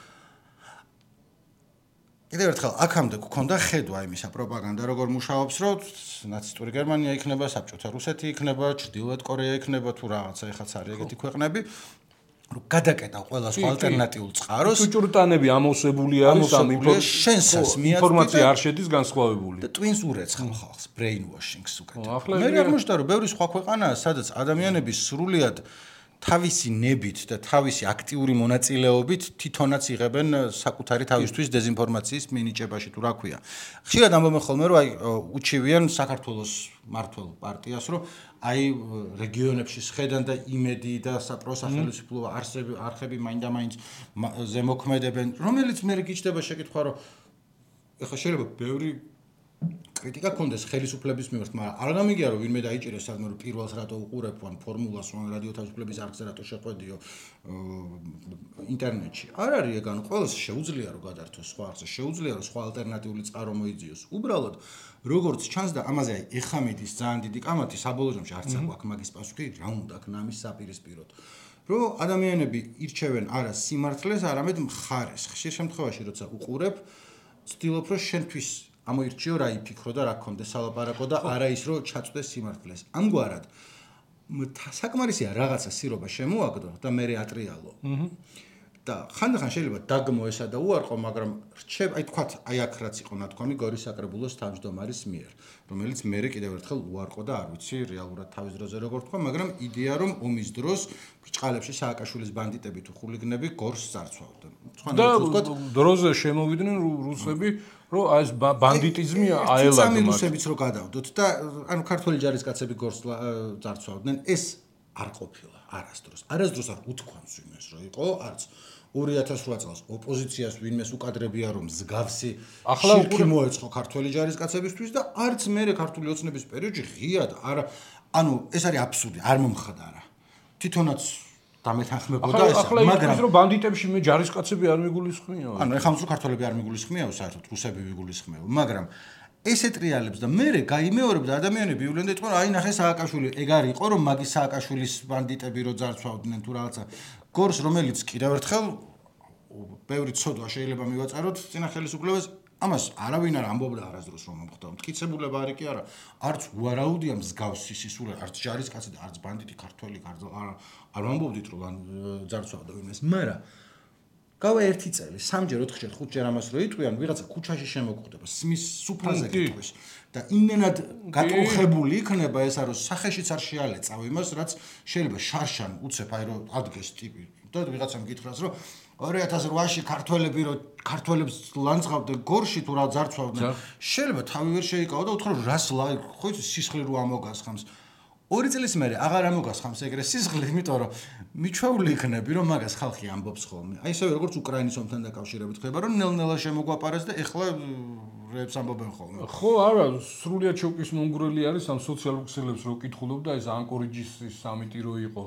კიდევ ერთხელ აქამდე გქონდა ხედვა იმისა პროპაგანდა როგორ მუშაობს, რომ ნაცისტური გერმანია იქნება, საბჭოთა რუსეთი იქნება, ჩრდილოეთ კორეა იქნება თუ რაღაცა ეხაც არის ეგეთი ქვეყნები. რომ გადაკეტა ყველა სხვა ალტერნატიულ წყაროს ჭურჭურტანები ამოვსებული არის ამ შენსას ინფორმაცია არ შედის განსხვავებული და twins ურეცხავ ხალხს brain washing-ს უკეთებ. მე აღმოჩნდა რომ ბევრი სხვა ქვეყანაა სადაც ადამიანები სრულიად თავისი ნებით და თავისი აქტიური მონაწილეობით თვითონაც იღებენ საკუთარი თავისთვის დეზინფორმაციის მინიჭებაში თუ რა ქვია. ხშირად ამბობენ ხოლმე რომ აი უჩივიან საქართველოს მართლ პარტიას რომ აი რეგიონებში შედან და იმედი და საპროსახელმწიფო არსები არხები მაინდა-მაინც ზემოქმედებენ, რომელიც მე გიჩნდება შეკითხვა რომ ეხლა შეიძლება ბევრი კრიტიკა კონდეს ხელისუფლების მიმართ, მაგრამ არ გამიგია რომ ვინმე დაიჭირეს სადმე რომ პირველს რატო უყურებ ან ფორმულას ან რადიო თავისუფლების არხზე რატო შეხვედიო ინტერნეტში. არ არის ეგ, ანუ ყველას შეუძლია რომ გადართოს სხვა არხზე, შეუძლია რომ სხვა ალტერნატიული წყარო მოიძიოს. უბრალოდ როგორც ჩანს და ამაზე აი ეხა მიდის ძალიან დიდი კამათი, საბოლოო ჯამში არც აქვს მაგის პასუხი, რა უნდა ქნამის საპირისპიროდ. რომ ადამიანები ირჩევენ არა სიმართლეს, არამედ მხარეს. ხშირ შემთხვევაში როცა უყურებ, ვცდილობ რომ შენთვის ამოირჩიო რა იფიქრო და რა გქონდეს სალაპარაკო და არა ის რომ ჩაწვდეს სიმართლეს. ამგვარად საკმარისია რაღაცა სირობა შემოაგდო და მე ატრიალო. და ხანდახან შეიძლება დაგმოესა და უარყო, მაგრამ რჩება, აი თქვათ, აი აქ რაც იყო ნათქვამი გორის საკრებულოს თავმჯდომარის მიერ, რომელიც მერე კიდევ ერთხელ უარყო და არ ვიცი რეალურად თავის დროზე როგორ თქვა, მაგრამ იდეა რომ ომის დროს ბრჭყალებში სააკაშვილის ბანდიტები თუ ხულიგნები გორს წარცვავდნენ. და დროზე შემოვიდნენ რუსები, რომ აი ეს ბანდიტიზმი აელადა მათ. რუსებიც რო გადავდოთ და ანუ ქართველი ჯარისკაცები გორს წარცვავდნენ, ეს არ ყოფილა არასდროს. არასდროს არ უთქვამს ვინმეს რომ იყო, არც ორი ათას რვა წელს ოპოზიციას ვინმეს უკადრებია რომ მსგავსი შირქი მოეწყო ქართველი ჯარისკაცებისთვის და არც მერე ქართული ოცნების პერიოდში ღიად არა ანუ ეს არის აბსურდი, არ მომხდარა. თვითონაც დამეთანხმებოდა ეს, მაგრამ რომ ბანდიტებში მე ჯარისკაცები არ მიგულისხმიო. ანუ ეხლა მსუ ქართველები არ მიგულისხმიაო საერთოდ, რუსები მიგულისხმიაო, მაგრამ ესეთ რეალებს და მერე გაიმეორებდა ადამიანები ივლენ და იტყვენ აი ნახე სააკაშვილი ეგ არ იყო რომ მაგის სააკაშვილის ბანდიტები რო ძარცვავდნენ თუ რაღაცა გორს რომელიც კიდევ ერთხელ ბევრი ცოდვა შეიძლება მივაწაროთ წინა ხელისუფლებას ამას არავინ არ ამბობდა არასდროს რომ მომხდა მტკიცებულება არის კი არა არც უარაუდია მსგავსი სისულე არც ჯარისკაცი და არც ბანდიტი ქართველი არ არ ამბობდით რომ ძარცვავდა ვინმეს მაგრამ გავა ერთი წელი, სამჯერ, ოთხჯერ, ხუთჯერ ამას რო იტყვიან, ვიღაცა ქუჩაში შემოკვდება, სმის სუფრაზე გეტყვის და იმენად გატყუხებული იქნება ეს არის სახეშიც არ შეალეწავ იმას, რაც შეიძლება შარშან უცებ აი რო ადგეს ტიპი და ვიღაცამ გითხრას რომ ორი ათას რვაში ქართველები რო ქართველებს ლანძღავდნენ გორში თუ რა ძარცვავდნენ, შეიძლება თავი ვერ შეიკავა და უთხრა რას ხო იცი სისხლი რო ამოგასხამს ორი წლის მერე აღარ ამოგასხამს ეგრე სისხლი, იმიტომ რომ მიჩვეული იქნები რომ მაგას ხალხი ამბობს ხოლმე. აი ესე როგორც უკრაინის ომთან დაკავშირებით ხდება რომ ნელ-ნელა შემოგვაპარეს და ეხლა რეებს ამბობენ ხოლმე. ხო, არა, სრულიად შოკის მომგვრელი არის ამ სოციალურ ქსელებს რო კითხულობ და ეს ანკორიჯის სამიტი რო იყო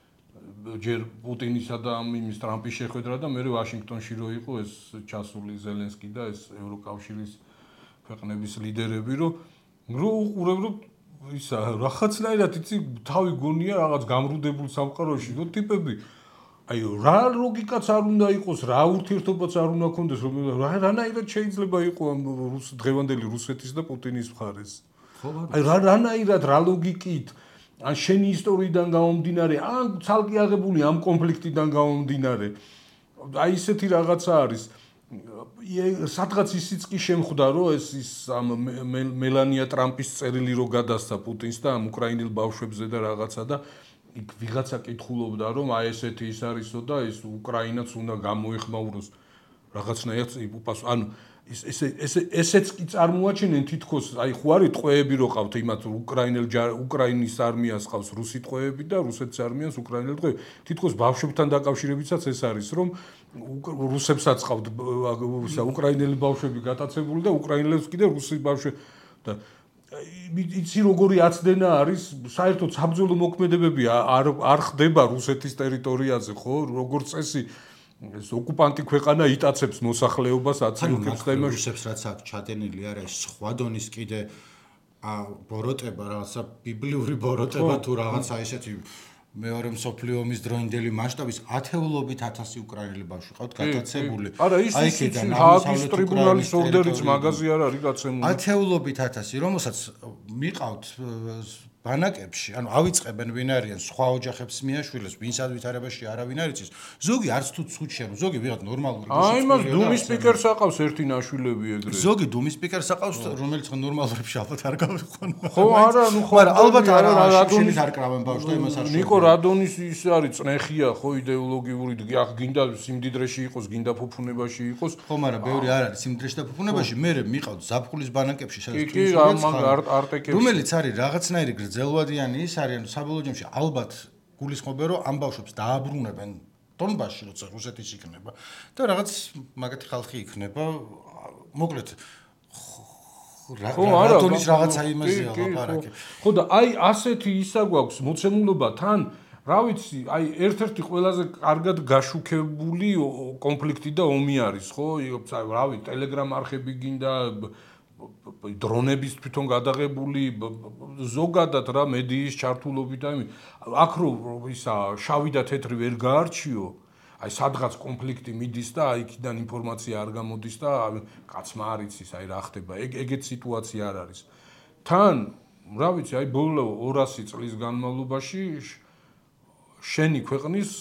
ჯერ პუტინისა და იმის ტრამპის შეხვედრა და მე ვაშინგტონში რო იყო ეს ჩასული ზელენსკი და ეს ევროკავშირის ქვეყნების ლიდერები რო რო უყურებ რომ ისა რაღაცნაირად იცი თავი გონია რაღაც გამრუდებულ სამყაროში რო ტიპები აი რა ლოგიკაც არ უნდა იყოს რა ურთიერთობაც არ უნდა ქონდეს რომ რანაირად შეიძლება იყო ამ რუს დღევანდელი რუსეთის და პუტინის მხარეს აი რა რანაირად რა ლოგიკით ან შენი ისტორიიდან გამომდინარე ან ცალკე აღებული ამ კონფლიქტიდან გამომდინარე აი ესეთი რაღაცა არის სადღაც ისიც კი შემხვდა რომ ეს ის ამ მელანია ტრამპის წერილი რო გადასცა პუტინს და ამ უკრაინელ ბავშვებზე და რაღაცა და იქ ვიღაცა კითხულობდა რომ აი ესეთი ის არისო და ეს უკრაინაც უნდა გამოეხმაუროს რაღაცნაირად უპასო ანუ ეს ეს ესეც კი წარმოაჩენენ თითქოს აი ხო არის ტყვეები რო ყავთ იმათ უკრაინელ უკრაინის არმიას ყავს რუსი ტყვეები და რუსეთის არმიას უკრაინელ ტყვეები თითქოს ბავშვებთან დაკავშირებითაც ეს არის რომ რუსებსაც ყავთ უკრაინელი ბავშვები გატაცებული და უკრაინელებს კიდე რუსი ბავშვები და იცი როგორი აცდენა არის საერთოდ საბრძოლო მოქმედებები არ არ ხდება რუსეთის ტერიტორიაზე ხო როგორც წესი ეს ოკუპანტი ქვეყანა იტაცებს მოსახლეობას აცილებს და იმას რუსებს რაც აქვს ჩადენილი არის სხვა დონის კიდე ბოროტება რაღაცა ბიბლიური ბოროტება თუ რაღაცა ისეთი მეორე მსოფლიო ომის დროინდელი მასშტაბის ათეულობით ათასი უკრაინელი ბავშვი ყავთ გატაცებული. არა ის ის ჰააგის ტრიბუნალის ორდერიც მაგაზი არ არის გაცემული. ათეულობით ათასი რომელსაც მიყავთ ბანაკებში, ანუ ავიწყებენ ვინ არიან სხვა ოჯახებს მიაშვილეს, ვინც ადვითარებაში არავინ არ იცის. ზოგი არც თუ ცუჩია, ზოგი ვიღაც ნორმალური აი მას დუმის სპიკერს აყავს ერთი ნაშვილები ეგრე. ზოგი დუმის სპიკერს აყავს, რომელიც ნორმალურებში ალბათ არ გავიყვან. ხო, არა, ნუ ხო, მაგრამ ალბათ არა, რადონის არ კრავენ ბავშვს და იმას არ შევიდა. ნიკო რადონის ის არის წნეხია, ხო, იდეოლოგიური, აქ გინდა სიმდიდრეში იყოს, გინდა ფუფუნებაში იყოს. ხო, მაგრამ ბევრი არ არის სიმდიდრეში და ფუფუნებაში, მე მიყავთ ზაფხულის ბანაკებში, სადაც კი, კი, არტეკებში. რომელიც არის რაღაცნაირი ძელვადიანი ის არის, ანუ საბოლოო ჯამში ალბათ გულისხმობენ, რომ ამ ბავშვებს დააბრუნებენ დონბასში, როცა რუსეთის იქნება და რაღაც მაგათი ხალხი იქნება. მოკლედ რა დონის რაღაცა იმაზეა ლაპარაკი. ხო და აი ასეთი ისა გვაქვს მოცემულობა თან, რა ვიცი, აი ერთ-ერთი ყველაზე კარგად გაშუქებული კონფლიქტი და ომი არის, ხო? რა ვიცი, ტელეგრამ არხები გინდა დრონების თვითონ გადაღებული ზოგადად რა მედიის ჩართულობით და აქ რო ისა შავი და თეთრი ვერ გაარჩიო აი სადღაც კონფლიქტი მიდის და აი იქიდან ინფორმაცია არ გამოდის და კაცმა არ იცის აი რა ხდება ეგ ეგეთ სიტუაცია არ არის თან რა ვიცი აი ბოლო ორასი წლის განმავლობაში შენი ქვეყნის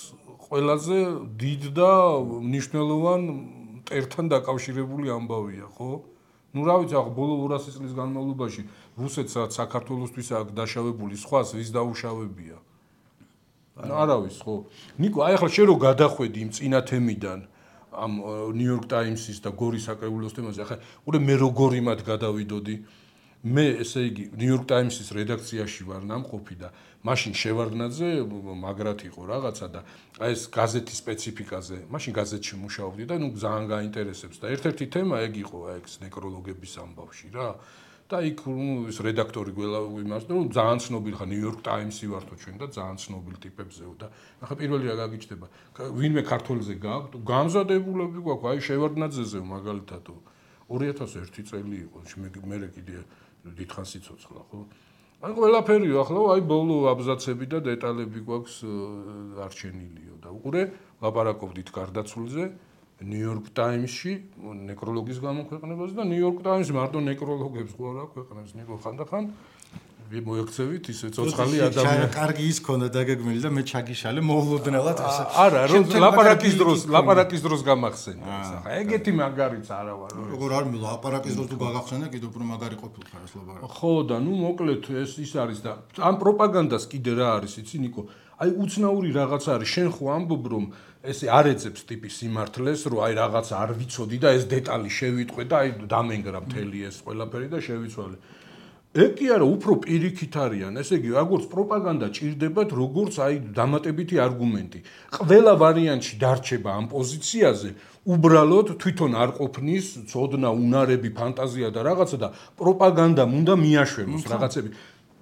ყველაზე დიდ და მნიშვნელოვან მტერთან დაკავშირებული ამბავია, ხო? ნუ რა ვიცი, ახლა ბოლო ორასი წლის განმავლობაში რუსეთსაც საქართველოსთვის აქვს დაშავებული სხვას ვის დაუშავებია. არავის, ხო? ნიკო, აი ახლა შენ რო გადახვედი იმ წინა თემიდან ამ New York Times-ის და გორის საკრებულოს თემაზე, ახლა ურე მე როგორი მათ გადავიდოდი? მე ესე იგი New York Times-ის რედაქციაში ვარ ნამყოფი და მაშინ შევარდნაძე მაგრად იყო რაღაცა და აი ეს გაზეთის სპეციფიკაზე, მაშინ გაზეთში მუშაობდი და ნუ ძალიან გაინტერესებს და ერთ-ერთი თემა ეგ იყო აი ეს ნეკროლოგების ამბავში რა. და იქ ეს რედაქტორი გველა იმას და ძალიან ცნობილი ხა New York Times-ი ვართო ჩვენ და ძალიან ცნობილი ტიპებზეო და ახლა პირველი რა გაგიჩნდება ვინმე ქართველზე გააქვთ გამზადებულები გვაქვს აი შევარდნაძეზე მაგალითად ორი ათას ერთი წელი იყო მე მე კიდე დიდხანს იცოცხლა ხო აი ყველაფერიო ახლა აი ბოლო აბზაცები და დეტალები გვაქვს არჩენილიო და უყურე ლაპარაკობდით გარდაცვლილზე New York Times-ში ნეკროლოგის გამოქვეყნებას და New York Times მარტო ნეკროლოგებს ხო არა ქვეყნებს ნიკო ხანდახან მოექცევით ისე ცოცხალი ადამიანი კარგი ის ქონდა დაგეგმილი და მე ჩაგიშალე მოულოდნელად ასე არა რომ ლაპარაკის დროს ლაპარაკის დროს გამახსენდა ახლა ეგეთი მაგარიც არა ვარ როგორ არ მე ლაპარაკის დროს თუ გაგახსენდა კიდევ უფრო მაგარი ყოფილიყარ ეს ლაპარაკი ხო და ნუ მოკლედ ეს ის არის და ამ პროპაგანდას კიდე რა არის იცი ნიკო აი უცნაური რაღაც არის შენ ხო ამბობ რომ ესე არ ეძებს ტიპის სიმართლეს რომ აი რაღაცა არ ვიცოდი და ეს დეტალი შევიტყვე და აი დამენგრა მთელი ეს ყველაფერი და შევიცვალე ეგ კი არა უფრო პირიქით არიან ესე იგი როგორც პროპაგანდა ჭირდებათ როგორც აი დამატებითი არგუმენტი ყველა ვარიანტში დარჩება ამ პოზიციაზე უბრალოდ თვითონ არ ყოფნის ცოდნა უნარები ფანტაზია და რაღაცა და პროპაგანდამ უნდა მიაშვენოს რაღაცები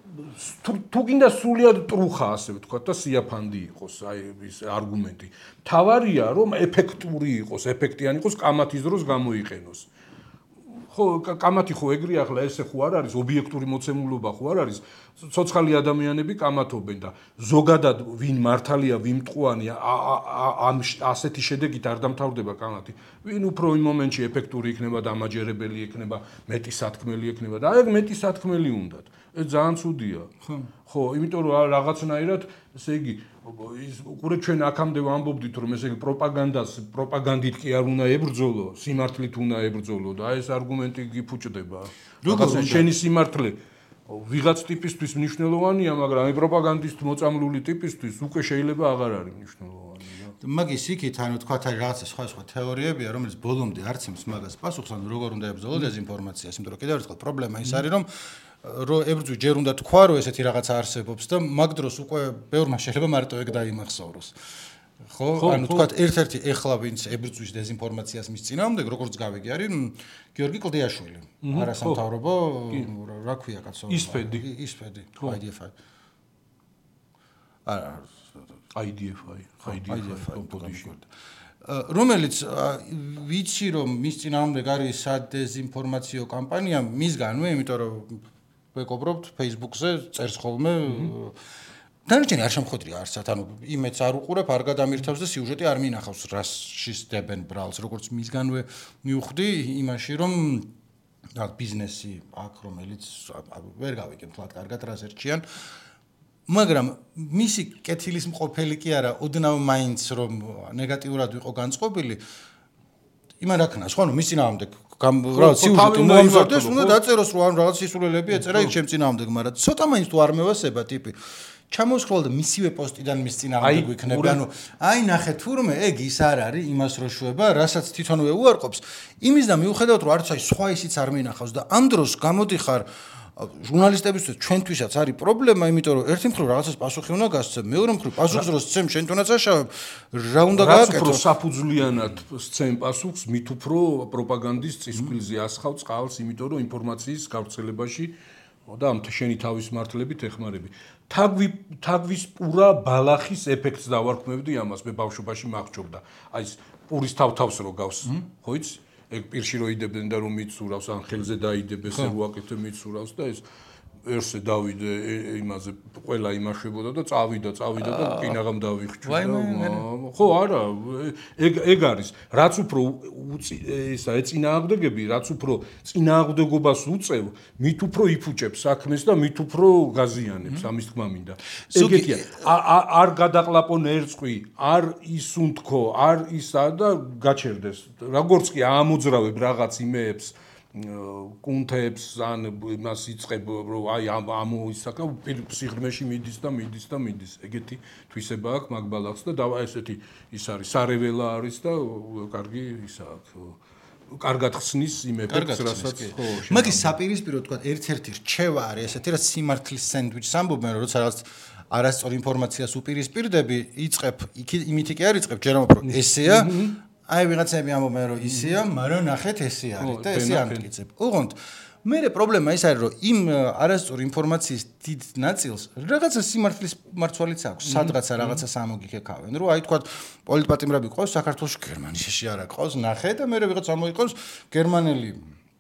თუ გინდა სულიად ტრუხა ასე ვთქვა და სიაფანდი იყოს აი ეს არგუმენტი თავარია რომ ეფექტური იყოს ეფექტიანი იყოს კამათის დროს გამოიყენოს ხო კამათი ხო ეგრე ახლა ესე ხო არ არის ობიექტური მოცემულობა ხო არ არის ცოცხალი ადამიანები კამათობენ და ზოგადად ვინ მართალია ვინ მტყუანია ამ ასეთი შედეგით არ დამთავრდება კამათი ვინ უფრო იმ მომენტში ეფექტური იქნება დამაჯერებელი იქნება მეტი სათქმელი იქნება და აი მეტი სათქმელი უნდათ ეს ძალიან ცუდია ხო ხო იმიტომ რომ რაღაცნაირად ესე იგი ის უყურე ჩვენ აქამდე ვამბობდით რომ ესე იგი პროპაგანდას პროპაგანდით კი არ უნდა ებრძოლო სიმართლით უნდა ებრძოლო და ეს არგუმენტი გიფუჭდება რაღაცა შენი სიმართლე ვიღაც ტიპისთვის მნიშვნელოვანია მაგრამ აი პროპაგანდისტ მოწამლული ტიპისთვის უკვე შეიძლება აღარ არის მნიშვნელოვანი მაგის იქით ანუ თქვათ არის რაღაცა სხვა სხვა თეორიებია რომელიც ბოლომდე არც იმს მაგას პასუხს ანუ როგორ უნდა ებრძოლო დეზინფორმაციას იმიტომ რომ კიდევ ერთხელ პრობლემა ის არის რომ რო ებრძვი ჯერ უნდა თქვა რომ ესეთი რაღაცა არსებობს და მაგ დროს უკვე ბევრმა შეიძლება მარტო ეგ დაიმახსოვროს ხო ანუ თქვათ ერთ-ერთი ეხლა ვინც ებრძვის დეზინფორმაციას მის წინააღმდეგ როგორც გავიგე არის გიორგი კლდიაშვილი არასამთავრობო რა ქვია კაცო ისფედი ისფედი აი დი ეფ აი არა აი დი ეფ აი აი დი ეფ აი კომპოზიში რომელიც ვიცი რომ მის წინააღმდეგ არის სადეზინფორმაციო კამპანია მისგანვე იმიტომ რომ ვეკობრობთ Facebook-ზე წერს ხოლმე დანარჩენი არ შემხვედრია არცად ანუ იმედს არ უყურებ არ გადამირთავს და სიუჟეტი არ მინახავს რას შისდებენ ბრალს როგორც მისგანვე მივხვდი იმაში რომ ბიზნესი აქვს რომელიც ვერ გავიგებ თლად კარგად რას ერჩიან მაგრამ მისი კეთილის მყოფელი კი არა ოდნავ მაინც რომ ნეგატიურად ვიყო განწყობილი იმან რა ქნას ხო ანუ მის წინააღმდეგ რაღაც სიუჟეტი მოამზადეს უნდა დაწეროს რომ ანუ რაღაც სისულელები ეწერა იქ ჩემ წინააღმდეგ მაგრამ ცოტა მაინც თუ არ მევასება ტიპი ჩამოსხვალ და მისივე პოსტიდან მის წინააღმდეგ ვიქნები ანუ აი ნახე თურმე ეგ ის არ არის იმას რო შვება რასაც თვითონვე უარყოფს იმის და მიუხედავად რომ არც აი სხვა ისიც არ მინახავს და ამ დროს გამოდიხარ ჟურნალისტებისთვის ჩვენთვისაც არის პრობლემა, იმიტომ რომ ერთი მხრივ რაღაცას პასუხი უნდა გასცემ, მეორე მხრივ პასუხს რო სცემ, შენ თუნდაც აშავებ, რა უნდა გააკეთო? რაც უფრო საფუძვლიანად სცემ პასუხს, მით უფრო პროპაგანდის წისქვილზე ასხავ წყალს, იმიტომ რომ ინფორმაციის გავრცელებაში და ამ შენი თავის მართლებით ეხმარები. თაგვი თაგვის პურა ბალახის ეფექტს დავარქმევდი ამას, მე ბავშვობაში მაყჭობდა. აი ეს პურის თავთავს რო გავს, ხო იცი? ეგ პირში რო იდებდნენ და რომ მიცურავს ან ხელზე დაიდებეს რო აკეთე მიცურავს და ეს ერთზე დავიდე იმაზე ყველა იმაშებოდა და წავიდა წავიდა და კინაღამ დავიხჩი და ხო არა ეგ ეგ არის რაც უფრო ისა ეწინააღმდეგები რაც უფრო წინააღმდეგობას უწევ მით უფრო იფუჭებს საქმეს და მით უფრო გაზიანებს ამის თქმა მინდა ეგეთია არ გადაყლაპონ ერწყი არ ისუნთქო არ ისა და გაჩერდეს როგორც კი ამოძრავებ რაღაც იმეებს კუნთებს ან იმას იწებ რომ აი ამოისაკა სიღრმეში მიდის და მიდის და მიდის ეგეთი თვისება აქვს მაგ ბალახს და დავა ესეთი ის არის სარეველა არის და კარგი ისა აქვს კარგად ხსნის იმებს რასაც ხო მაგის საპირისპირო თქვა ერთ-ერთი რჩევა არის ესეთი რაც სიმართლის სენდვიჩს ამბობენ რომ როცა რაღაც არასწორ ინფორმაციას უპირისპირდები იწყებ იმითი კი არ იწყებ ჯერ ამბობ ესეა აი ვიღაცები ამბობენ რომ ისეა, მაგრამ ნახეთ ესე არის და ესე ამტკიცებ. უღონდ მერე პრობლემა ის არის რომ იმ არასწორი ინფორმაციის დიდ ნაწილს რაღაცა სიმართლის მარცვალიც აქვს, სადღაცა რაღაცას ამოგიქეკავენ. რომ აი თქვა პოლიტპატიმრები ყავს საქართველოში გერმანიაში არა ყავს, ნახე და მერე ვიღაც ამოიყავს გერმანელი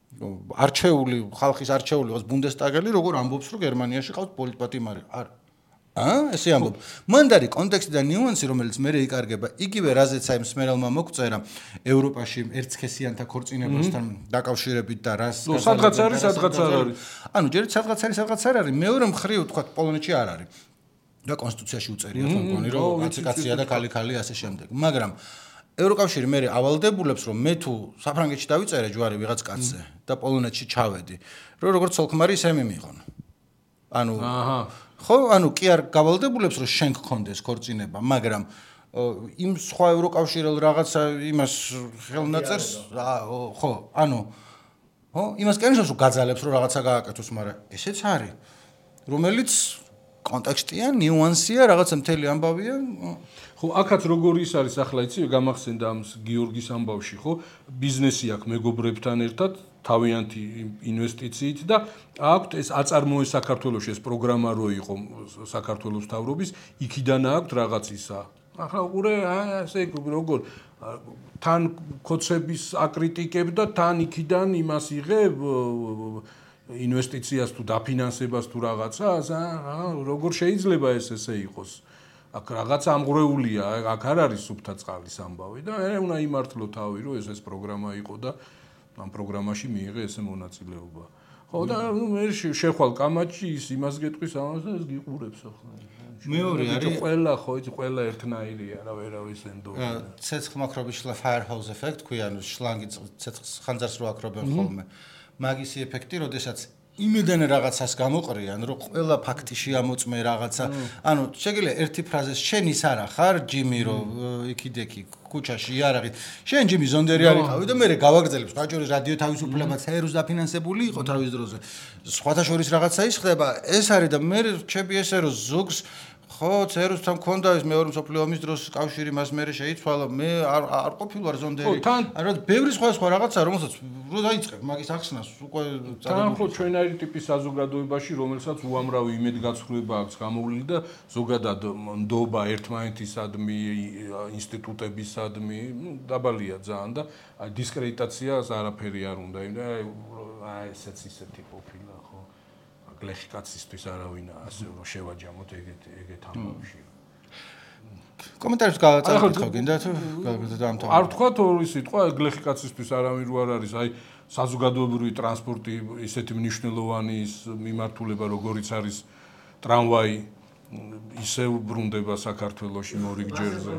არჩეული ხალხის არჩეული ყავს ბუნდესტაგელი, როგორ ამბობს რომ გერმანიაში ყავს პოლიტპატიმარი. არა ა ესე ამბობ. მანდ არის კონტექსტი და ნიუანსი, რომელიც მე იკარგება. იგივე რაზეც აი მსმენელმა მოგწერა ევროპაში ერთსქესიანთა ქორწინებასთან დაკავშირებით და რას სადღაც არის, სადღაც არ არის. ანუ ჯერ სადღაც არის, სადღაც არ არის. მეორე მხრივ თქვა პოლონეთში არ არის. და კონსტიტუციაში უწერია თქო მგონი რომ კაცი-კაცია და ქალი-ქალი ასე შემდეგ. მაგრამ ევროკავშირი მე ავალდებულებს რომ მე თუ საფრანგეთში დავიწერე ჯვარი ვიღაც კაცზე და პოლონეთში ჩავედი, რომ როგორც ცოლ-ქმარი ისე მიმიღონ. ანუ აჰა ხო, ანუ კი არ გავალდებულებს რომ შენ გქონდეს ქორწინება, მაგრამ იმ სხვა ევროკავშირელ რაღაცა იმას ხელნაწერს, ხო, ანუ ხო, იმას კენშოს რომ გაძალებს რომ რაღაცა გააკეთოს, მაგრამ ესეც არის, რომელიც კონტექსტია, ნიუანსია, რაღაცა მთელი ამბავია. ხო, აქაც როგორი ის არის ახლა იცი, გამახსენდა ამ გიორგის ამბავში, ხო, ბიზნესი აქვს მეგობრებთან ერთად თავიანთი ინვესტიციით და აქვთ ეს აწარმოეს საქართველოში ეს პროგრამა რო იყო საქართველოს მთავრობის იქიდან აქვთ რაღაც ისა ახლა უყურე ასე როგორ თან კოცების აკრიტიკებ და თან იქიდან იმას იღებ ინვესტიციას თუ დაფინანსებას თუ რაღაცას როგორ შეიძლება ეს ესე იყოს აქ რაღაც ამღრეულია აქ არ არის სუფთა წყალის ამბავი და მე უნდა იმართლო თავი რომ ეს ეს პროგრამა იყო და ამ პროგრამაში მიიღე ესე მონაწილეობა. ხო და ნუ მე შეხვალ კამაჩი ის იმას გეტყვის ამას და ეს გიყურებს ახლა. მეორე არის ყველა ხო იცი ყველა ერთნაირია რა ვერავის ენდო. ცეცხლმაქრობის შლა Firehouse effect ქვია, ანუ შლანგი ცეცხლს ხანძარს რო აკრობენ ხოლმე. მაგისი ეფექტი, როდესაც იმედენ რაღაცას გამოყრიან, რომ ყველა ფაქტი შეამოწმე რაღაცა. ანუ შეგიძლია ერთი ფრაზეს შენ ის არა ხარ ჯიმი რო იქიდექი ქუჩაში იარაღით. შენ ჯიმი ზონდერი არიყავი და მე გავაგრძელებ. სხვა შორის რადიო თავისუფლება ცერუს დაფინანსებული იყო თავის დროზე. სხვათა შორის რაღაცა ის ხდება. ეს არის და მე რჩები ესე რომ ზოგს ხო, ცერუსთან მქონდა ეს მეორე მსოფლიო ომის დროს კავშირი მას მერე შეიცვალა. მე არ არ ყოფილვარ ზონდერი. არა, ბევრი სხვა სხვა რაღაცა, რომელსაც რო დაიწყებ მაგის ახსნას უკვე თან ხო ჩვენაირი ტიპის საზოგადოებაში, რომელსაც უამრავი იმედგაცრუება აქვს გამოვლილი და ზოგადად ნდობა ერთმანეთისადმი, ინსტიტუტებისადმი, ნუ დაბალია ძალიან და დისკრედიტაციას არაფერი არ უნდა. აი ესეც ისეთი ყოფილა ხო. გლეხი კაცისთვის არავინ ასე რომ შევაჯამოთ ეგეთ ეგეთ ამბავში. კომენტარებს გავაწევთ ხო გინდა თუ დაამთავრე. არ თქვა ორი სიტყვა გლეხი კაცისთვის არავინ რო არ არის, აი საზოგადოებრივი ტრანსპორტი ისეთი მნიშვნელოვანი ის მიმართულება როგორიც არის ტრამვაი ისე ბრუნდება საქართველოში მორიგჯერზე.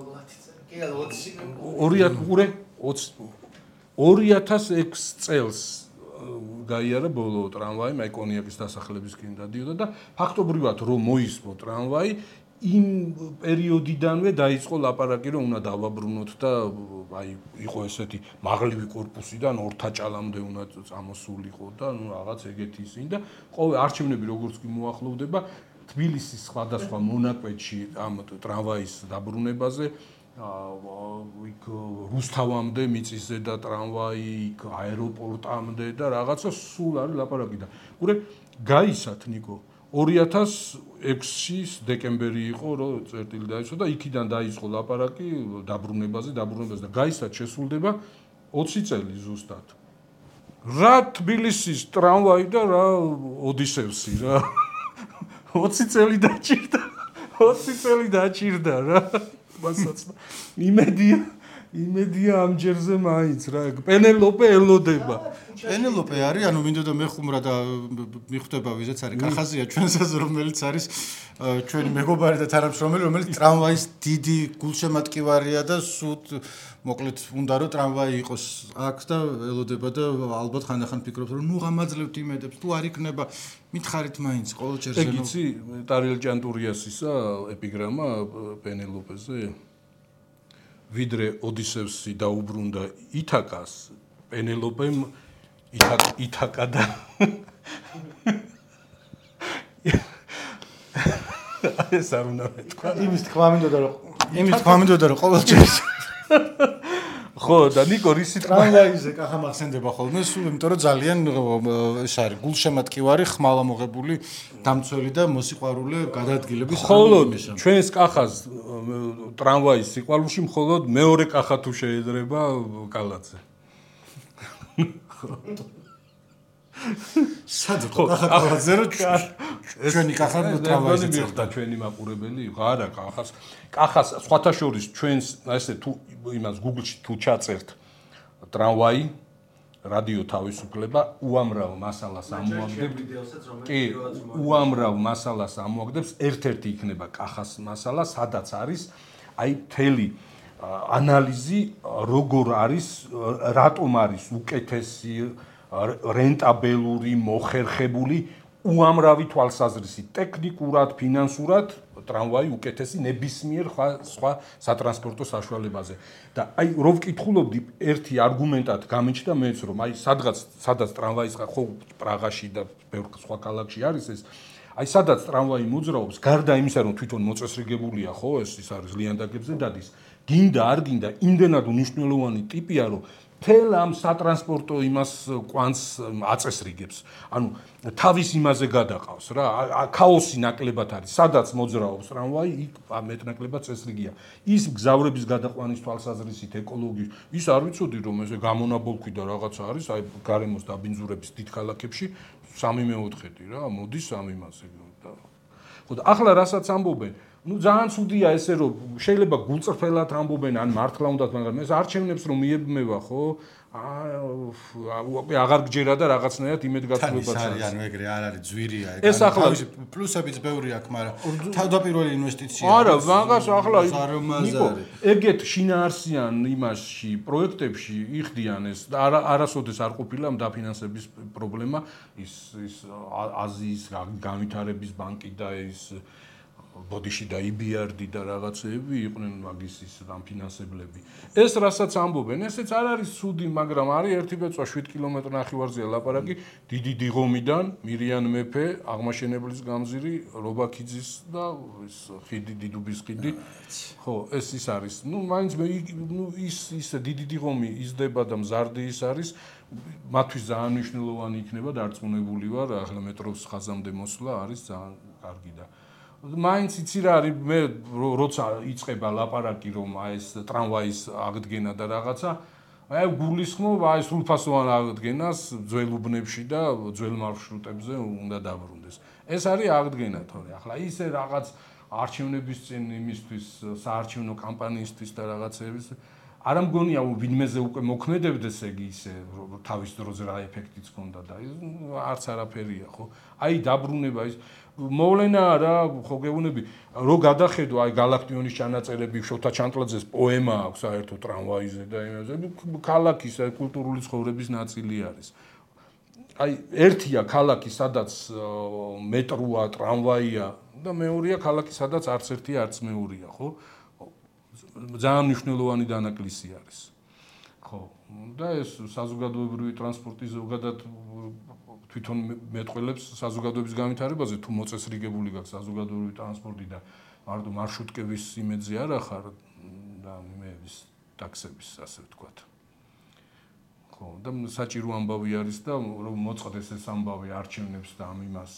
ორი ათას ექვსი წელს გაიარა ბოლო ტრამვაი, მე კონიაკის დასახლებისკენ დადიოდა და ფაქტობრივად რომ მოისმო ტრამვაი იმ პერიოდიდანვე დაიწყო ლაპარაკი რომ უნდა დავაბრუნოთ და აი იყო ესეთი მაღლივი корпуსიდან ორთაჭალამდე უნდა წამოსულიყო და ნუ რაღაც ეგეთი ისინი და ყოველ არჩევნები როგორც კი მოახლოვდება თბილისის სხვადასხვა მონაკვეთში ამ ტრამვაის დაბრუნებაზე იქ რუსთავამდე მიწისზე და ტრამვაი იქ აეროპორტამდე და რაღაცა სულ არის ლაპარაკი და ყურე გაისათ ნიკო ორი ათას ექვსის დეკემბერი იყო რომ წერტილი დაიწყო და იქიდან დაიწყო ლაპარაკი დაბრუნებაზე დაბრუნებაზე და გაისათ შესრულდება ოცი წელი ზუსტად რა თბილისის ტრამვაი და რა ოდისევსი რა. ოცი წელი დაჭირდა. ოცი წელი დაჭირდა რა. მასაც იმედია იმედია ამ ჯერზე მაინც რა. პენელოპე ელოდება. პენელოპე არის, ანუ მინდოდა მეხუმრა და მიხვდება ვიზეც არის. კახაზია ჩვენსაც რომელიც არის ჩვენი მეგობარი და თანამშრომელი, რომელიც ტრამვაის დიდი გულშემატკივარია და სულ მოკლედ უნდა რომ ტრამვაი იყოს აქ და ელოდება და ალბათ ხანდახან ფიქრობს რომ ნუ გამაძლევთ იმედებს, თუ არ იქნება მითხარით მაინც ყოველ ჯერზე. ეგ იცი ტარიელ ჭანტურიასისა ეპიგრამა პენელოპეზე? ვიდრე ოდისევსი დაუბრუნდა ითაკას, პენელოპემ ითაკა და ეს არ უნდა მეთქვა. იმის თქვა მინდოდა რომ იმის თქვა მინდოდა რომ ყოველ ჯერზე ხო და ნიკო რისი ტრამვაიზე კახა მახსენდება ხოლმე სულ იმიტომ რომ ძალიან ეს არის გულშემატკივარი ხმალამოღებული დამცველი და მოსიყვარულე გადაადგილების ხოლო ჩვენს კახას ტრამვაის სიყვარულში მხოლოდ მეორე კახა თუ შეედრება კალაძე სად ხო კახა კალაძე რო ჩვენი კახა ტრამვაიზე წერდა ჩვენი მაყურებელი იყო არა კახას კახას სხვათა შორის ჩვენს ესე თუ იმას Google-ში თუ ჩაწერთ ტრამვაი რადიო თავისუფლება უამრავ მასალას ამოაგდებთ კი უამრავ მასალას ამოაგდებს ერთ-ერთი იქნება კახას მასალა სადაც არის აი მთელი ანალიზი როგორ არის რატომ არის უკეთესი რენტაბელური მოხერხებული უამრავი თვალსაზრისით ტექნიკურად ფინანსურად ტრამვაი უკეთესი ნებისმიერ სხვა სატრანსპორტო საშუალებაზე და აი რო ვკითხულობდი ერთი არგუმენტად გამიჩნდა მეც რომ აი სადღაც სადაც ტრამვაის ხო პრაღაში და ბევრ სხვა ქალაქში არის ეს აი სადაც ტრამვაი მოძრაობს გარდა იმისა რომ თვითონ მოწესრიგებულია ხო ეს ის არის ლიანდაგებზე დადის გინდა არ გინდა იმდენად უნიშნელოვანი ტიპია რომ თელ ამ სატრანსპორტო იმას კვანს აწესრიგებს. ანუ თავის იმაზე გადაყავს რა. ქაოსი ნაკლებად არის. სადაც მოძრაობს ტრამვაი, იქ მეტნაკლებად წესრიგია. ის გზავრების გადაყვანის თვალსაზრისით ეკოლოგიის, ის არ ვიცოდი რომ ესე გამონაბოლქვი და რაღაცა არის, აი გარემოს დაბინძურების დიდ ქალაქებში სამი მეოთხედი რა, მოდის ამ იმაზე. ხო და ახლა რასაც ამბობენ ну ძალიან ცუდია ესე რომ შეიძლება გულწრფელად ამბობენ ან მართლა უნდათ მაგრამ ეს არჩევნებს რომ მიებმევა ხო აა აღარ გჯერა და რაღაცნაირად იმედგაცრუებაც არის ანუ ეგრე არ არის ძვირია ეგ არის თავისი პლუსებიც ბევრი აქვს მაგრამ თავდაპირველი ინვესტიცია არა მაგას ახლა ნიკო ეგეთ შინაარსიან იმაში პროექტებში იხდიან ეს და არასოდეს არ ყოფილა დაფინანსების პრობლემა ის ის აზიის განვითარების ბანკი და ის ბოდიში და იბიარდი და რაღაცეები იყვნენ მაგის ის ამ ფინანსებლები. ეს რასაც ამბობენ, ესეც არ არის ცუდი, მაგრამ არის ერთი ბეწვა შვიდ კილომეტრ ნახევარზეა ლაპარაკი დიდი დიღომიდან, მირიან მეფე, აღმაშენებლის გამზირი, რობაქიძის და ის ხიდი დიდუბის ხიდი. ხო, ეს ის არის. ნუ მაინც ნუ ის ის დიდი დიღომი იზრდება და მზარდი ის არის. მათთვის ძალიან მნიშვნელოვანი იქნება დარწმუნებული ვარ, ახლა მეტროს ხაზამდე მოსვლა არის ძალიან კარგი და მაინც იცი რა არის მე როცა იწყება ლაპარაკი რომ აი ეს ტრამვაის აღდგენა და რაღაცა აი გულისხმობ აი სრულფასოვან აღდგენას ძველ უბნებში და ძველ მარშრუტებზე უნდა დაბრუნდეს ეს არის აღდგენა თორე ახლა ისე რაღაც არჩევნების წინ იმისთვის საარჩევნო კამპანიისთვის და რაღაცების არ მგონია ვინმეზე უკვე მოქმედებდეს ეგ ისე თავის დროზე რა ეფექტიც ჰქონდა და არც არაფერია ხო აი დაბრუნება ის მოვლენა რა ხო გეუბნები რო გადახედო აი გალაქტიონის ჩანაწერები შოთა ჩანტლაძეს პოემა აქვს საერთო ტრამვაიზე და იმაზე ქალაქის კულტურული ცხოვრების ნაწილი არის აი ერთია ქალაქი სადაც მეტროა ტრამვაია და მეორეა ქალაქი სადაც არც ერთი არც მეორეა ხო ძალიან მნიშვნელოვანი დანაკლისი არის ხო და ეს საზოგადოებრივი ტრანსპორტი ზოგადად თვითონ მეტყველებს საზოგადოების განვითარებაზე თუ მოწესრიგებული გაქვს საზოგადოებრივი ტრანსპორტი და მარტო მარშრუტკების იმედზე არ ახარ და იმეების ტაქსების ასე ვთქვათ. ხო და საჭირო ამბავი არის და რომ მოწყდეს ეს ამბავი არჩევნებს და ამ იმას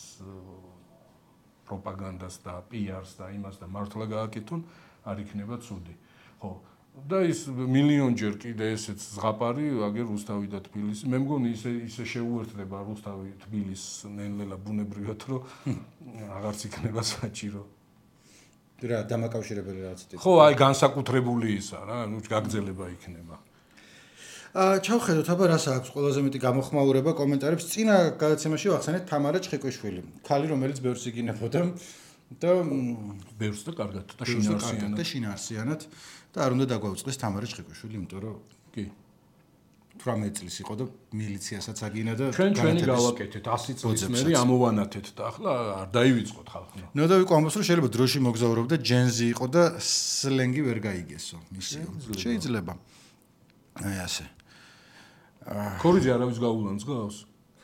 პროპაგანდას და პი არს და იმას და მართლა გააკეთონ არ იქნება ცუდი. ხო და ის მილიონჯერ კიდე ესეც ზღაპარი აგერ რუსთავი და თბილისი. მე მგონი ისე ისე შეუერთდება რუსთავი თბილის ნელ-ნელა ბუნებრივად რომ აღარც იქნება საჭირო. რა დამაკავშირებელი რაღაც ტიპი. ხო, აი განსაკუთრებული ისა რა, ნუ გაგრძელება იქნება. აა ჩავხედოთ აბა რას აქვს ყველაზე მეტი გამოხმაურება კომენტარებს. წინა გადაცემაში ვახსენეთ თამარა ჩხიკვიშვილი. ქალი რომელიც ბევრს იგინებოდა და ბევრს და კარგად და შინაარსიანად და შინაარსიანად და არ უნდა დაგვაუწყდეს თამარა ჩხიკვიშვილი, იმიტომ რომ კი თვრამეტ წლის იყო და მილიციასაც აგინა და ჩვენ ჩვენი გავაკეთეთ ასი წლის მერე ამოვანათეთ და ახლა არ დაივიწყოთ ხალხმა. ნუ და ვიყო ამბობს რომ შეიძლება დროში მოგზაურობდა ჯენზი იყო და სლენგი ვერ გაიგესო მისიო. შეიძლება. აი ასე. ქორიძე არავის გაულანს გავს?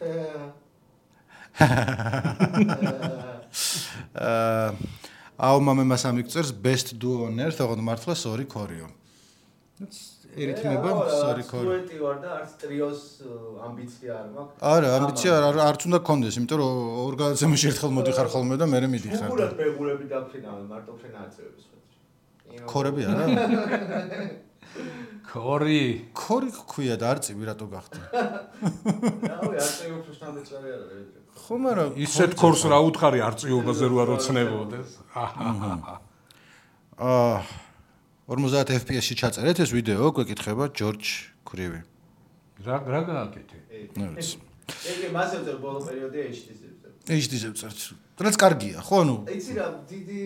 აა აუ მამემას ამიგწერს best duo on earth, ოღონდ მართლა sorry ქორიო. ერითმება sorry ქორიო. სუეტი ვარ და არც ტრიოს ამბიცია არ მაქვს. არა, ამბიცია არც უნდა გქონდეს, იმიტომ რომ ორ გადაცემაში ერთხელ მოდიხარ ხოლმე და მე მიდიხარ. უბრალოდ ბეგურები დაფრინავენ, მარტო ფრენა აწევებს ხოლმე. ქორები არა? ქორი. ქორი გქვია და არწივი რატო გახდა? რავი, აწევებს უსტანდეწარი არ არის. ხო, მაგრამ ისეთ ქორს რა უთხარი არწივობაზე რო არ ოცნებოდეს. აა ორმოცდაათ ეფ პი ეს-ში ჩაწერეთ ეს ვიდეო, გვეკითხება ჯორჯ ქრივი. რა რა გააკეთე? ნუ ვიცი. ეგ მასე ვწერ ბოლო პერიოდი ეიჩ დი-ზე. ეიჩ დი-ზე ვწერთ. რაც კარგია, ხო, ანუ იცი რა, დიდი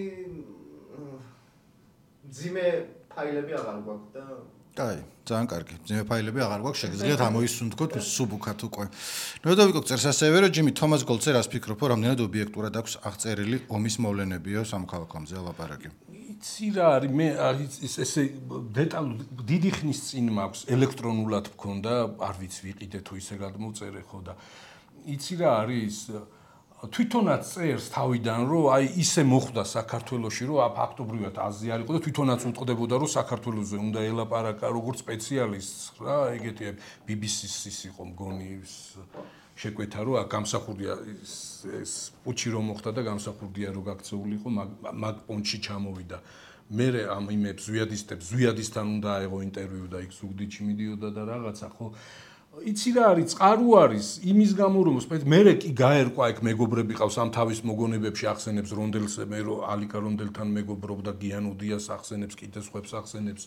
ძიმე ფაილები აღარ გვაქვს და კაი, ძალიან კარგი. ძიმე ფაილები აღარ გვაქვს, შეგიძლიათ ამოისუნთქოთ სუბუქად უკვე. ნუ და ვიკო წერს ასევე რომ ჯიმი თომას გოლცე რას ფიქრობ, რომ რამდენად ობიექტურად აქვს აღწერილი ომის მოვლენებიო სამოქალაქო ომზე ლაპარაკი. იცი რა არის, მე ის ესე დეტალურად დიდი ხნის წინ მაქვს ელექტრონულად მქონდა, არ ვიცი ვიყიდე თუ ისე გადმოწერე ხო და იცი რა არის თვითონაც წერს თავიდან რომ აი ისე მოხვდა საქართველოში რომ ფაქტობრივად აზია იყო და თვითონაც უტყდებოდა რომ საქართველოზე უნდა ელაპარაკა როგორც სპეციალისტს რა ეგეთი ბი ბი სის იყო მგონი შეკვეთა რომ გამსახურდია ეს პუჩი რომ მოხდა და გამსახურდია რომ გაქცეული იყო მაგ პონჩი ჩამოვიდა მე ამ იმებს ზვიადისტებს ზვიადისთან უნდა აეღო ინტერვიუ და იქ ზუგდიდში მიდიოდა და რაღაცა ხო იცი რა არის წყარო არის იმის გამო რომ მე კი გაერკვა იქ მეგობრები ყავს ამ თავის მოგონებებში ახსენებს რონდელს მე რო ალიკა რონდელთან მეგობრობდა გიანუდიას ახსენებს კიდე სხვებს ახსენებს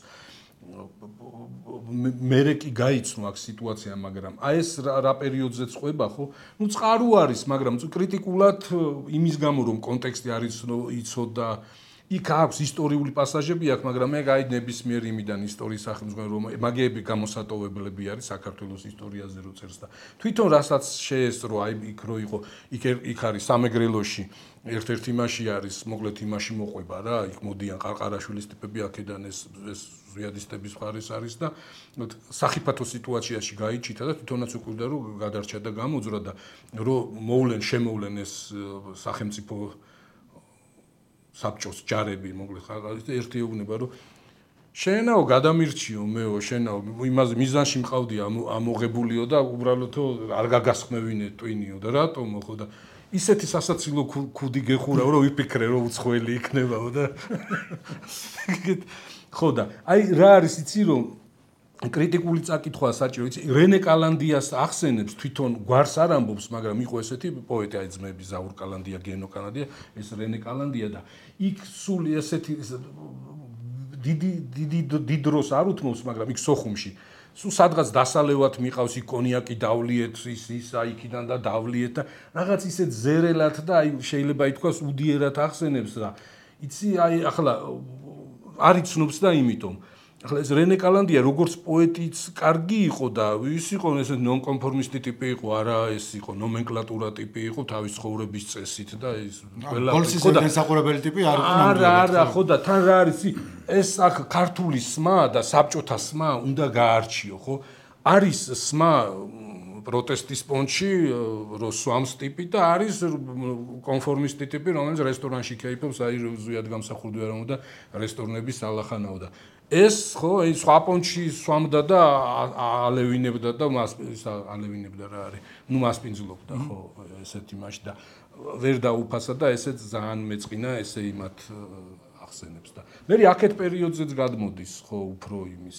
მე კი გაიცნო აქ სიტუაცია მაგრამ აი ეს რა პერიოდზე წყვება ხო ნუ წყარო არის მაგრამ კრიტიკულად იმის გამო რომ კონტექსტი არის იცოდა იქ აქვს ისტორიული პასაჟები აქვს, მაგრამ მე გაი ნებისმიერ იმიდან ისტორიის სახელმძღვანელო რომ მაგეები გამოსატოვებლები არის საქართველოს ისტორიაზე რო წერს და თვითონ რასაც შეესწრო აი იქ რო იყო იქ იქ არის სამეგრელოში ერთ-ერთ იმაში არის მოკლედ იმაში მოყვება რა იქ მოდიან ყარყარაშვილის ტიპები აქედან ეს ეს ზვიადისტების მხარეს არის და სახიფათო სიტუაციაში გაიჩითა და თვითონაც უკვირდა რომ გადარჩა და გამოძრა და რომ მოვლენ შემოვლენ ეს სახელმწიფო საბჭოს ჯარები მოკლედ ხალხი ერთი ეუბნება რომ შენაო გადამირჩიო მეო შენაო იმაზე მიზანში მყავდი ამოღებულიო და უბრალოდო არ გაგასხმევინე ტვინიო და რატომ ხო და ისეთი სასაცილო ქუდი გეხურავ რომ ვიფიქრე რომ უცხოელი იქნებაო და ხო და აი რა არის იცი რომ კრიტიკული წაკითხვა საჭირო იცი რენე კალანდიას ახსენებს თვითონ გვარს არ ამბობს მაგრამ იყო ესეთი პოეტი აი ძმები ზაურ კალანდია გენო კალანდია ეს რენე კალანდია და იქ სული ესეთი დიდი დიდი დიდ დროს არ უთმობს მაგრამ იქ სოხუმში სულ სადღაც დასალევად მიყავს იქ კონიაკი დავლიეთ ის ის აი იქიდან და დავლიეთ და რაღაც ისეთ ზერელად და აი შეიძლება ითქვას უდიერად ახსენებს რა იცი აი ახლა არ იცნობს და იმიტომ ახლა ეს რენე კალანდია როგორც პოეტიც კარგი იყო და ის იყო ესე ნონკონფორმისტი ტიპი იყო არა ეს იყო ნომენკლატურა ტიპი იყო თავის ცხოვრების წესით და ეს ყველა ხო და გასაყურებელი ტიპი არ იყო არა არა ხო და თან რა არის ეს აქ ქართული სმა და საბჭოთა სმა უნდა გაარჩიო ხო არის სმა პროტესტის პონჩი რო სვამს ტიპი და არის კონფორმისტი ტიპი რომელიც რესტორანში ქეიფობს აი ზვიად გამსახურდი არ უნდა რესტორნების ალახანაო და ეს ხო ეს სხვა პონჩი სვამდა და ალევინებდა და მას ალევინებდა რა არის ნუ მასპინძლობდა ხო ესეთი მასში და ვერ დაუფასა და ესეც ძალიან მეწყინა ესე იმათ ახსენებს და მე აქეთ პერიოდზეც გადმოდის ხო უფრო იმის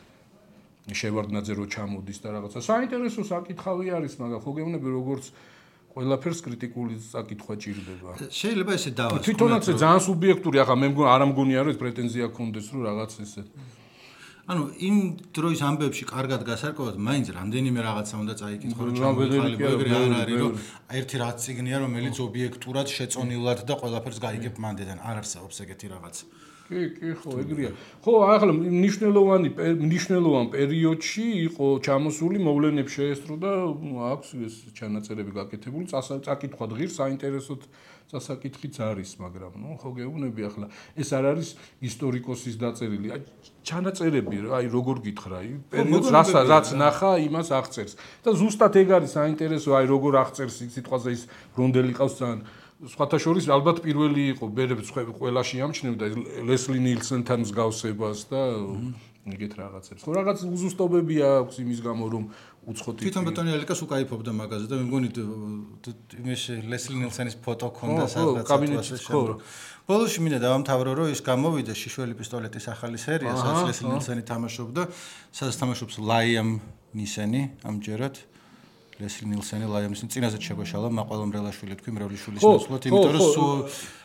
შევარდნაძე რო ჩამოდის და რაღაცა საინტერესო საკითხავი არის მაგრამ ხო გეუბნები როგორც ყველაფერს კრიტიკული საკითხვა ჭირდება შეიძლება ესე დავასრულოთ თვითონაც ძალიან სუბიექტური ახლა მე მგონი არ ამგონია რომ ეს პრეტენზია გქონდეს რომ რაღაც ესე ანუ იმ დროის ამბებში კარგად გასარკვევად მაინც რამდენიმე რაღაცა უნდა წაიკითხო რომ ჩამოიყალიბო ეგრე არ არის რომ ერთი რაც ციგნია რომელიც ობიექტურად შეწონილად და ყველაფერს გაიგებ მანდედან არ არსებობს ეგეთი რაღაც კი კი ხო ეგრეა ხო ახლა მნიშვნელოვანი მნიშვნელოვან პერიოდში იყო ჩამოსული მოვლენებს შეესწრო და აქვს ეს ჩანაწერები გაკეთებული წაკითხვა ღირს საინტერესოდ წასაკითხიც არის მაგრამ ნუ ხო გეუბნები ახლა ეს არ არის ისტორიკოსის დაწერილი ჩანაწერები აი როგორ გითხრა აი პერიოდს რაც რაც ნახა იმას აღწერს და ზუსტად ეგ არის საინტერესო აი როგორ აღწერს სიტყვაზე ის რონდელი ყავს ძალიან სხვათა შორის ალბათ პირველი იყო ბერებს ყველაში ამჩნევდა ლესლი ნილსენთან მსგავსებას და ეგეთ რაღაცებს. ხო რაღაც უზუსტობები აქვს იმის გამო რომ უცხოთი თვითონ ბატონი ალიკას უკაიფობდა მაგაზე და მე მგონი იმის ლესლი ნილსენის ფოტო ქონდა სადღაც ასე შემდგომ. ბოლოში მინდა დავამთავრო რომ ის გამოვიდა შიშველი პისტოლეტის ახალი სერია, სადაც ლესლი ნილსენი თამაშობდა, სადაც თამაშობს ლაიამ ნისენი ამჯერად. ლესლი ნილსენი ლაიამ ნისენი წინაზეც შეგვეშალა მაყვალა მრელაშვილი თქვი მრევლის ნაცვლად, იმიტომ რომ სულ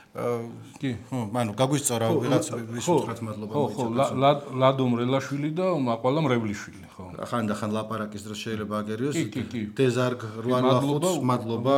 კი, ხო, ანუ გაგვისწორა ვიღაც ვის უთხრათ მადლობა მოიწოდა. ხო, ხო, ლადო მრელაშვილი და მაყვალა მრევლიშვილი, ხო. ხანდახან ლაპარაკის დროს შეიძლება აგერიოს. დეზარგ რუანლახოც მადლობა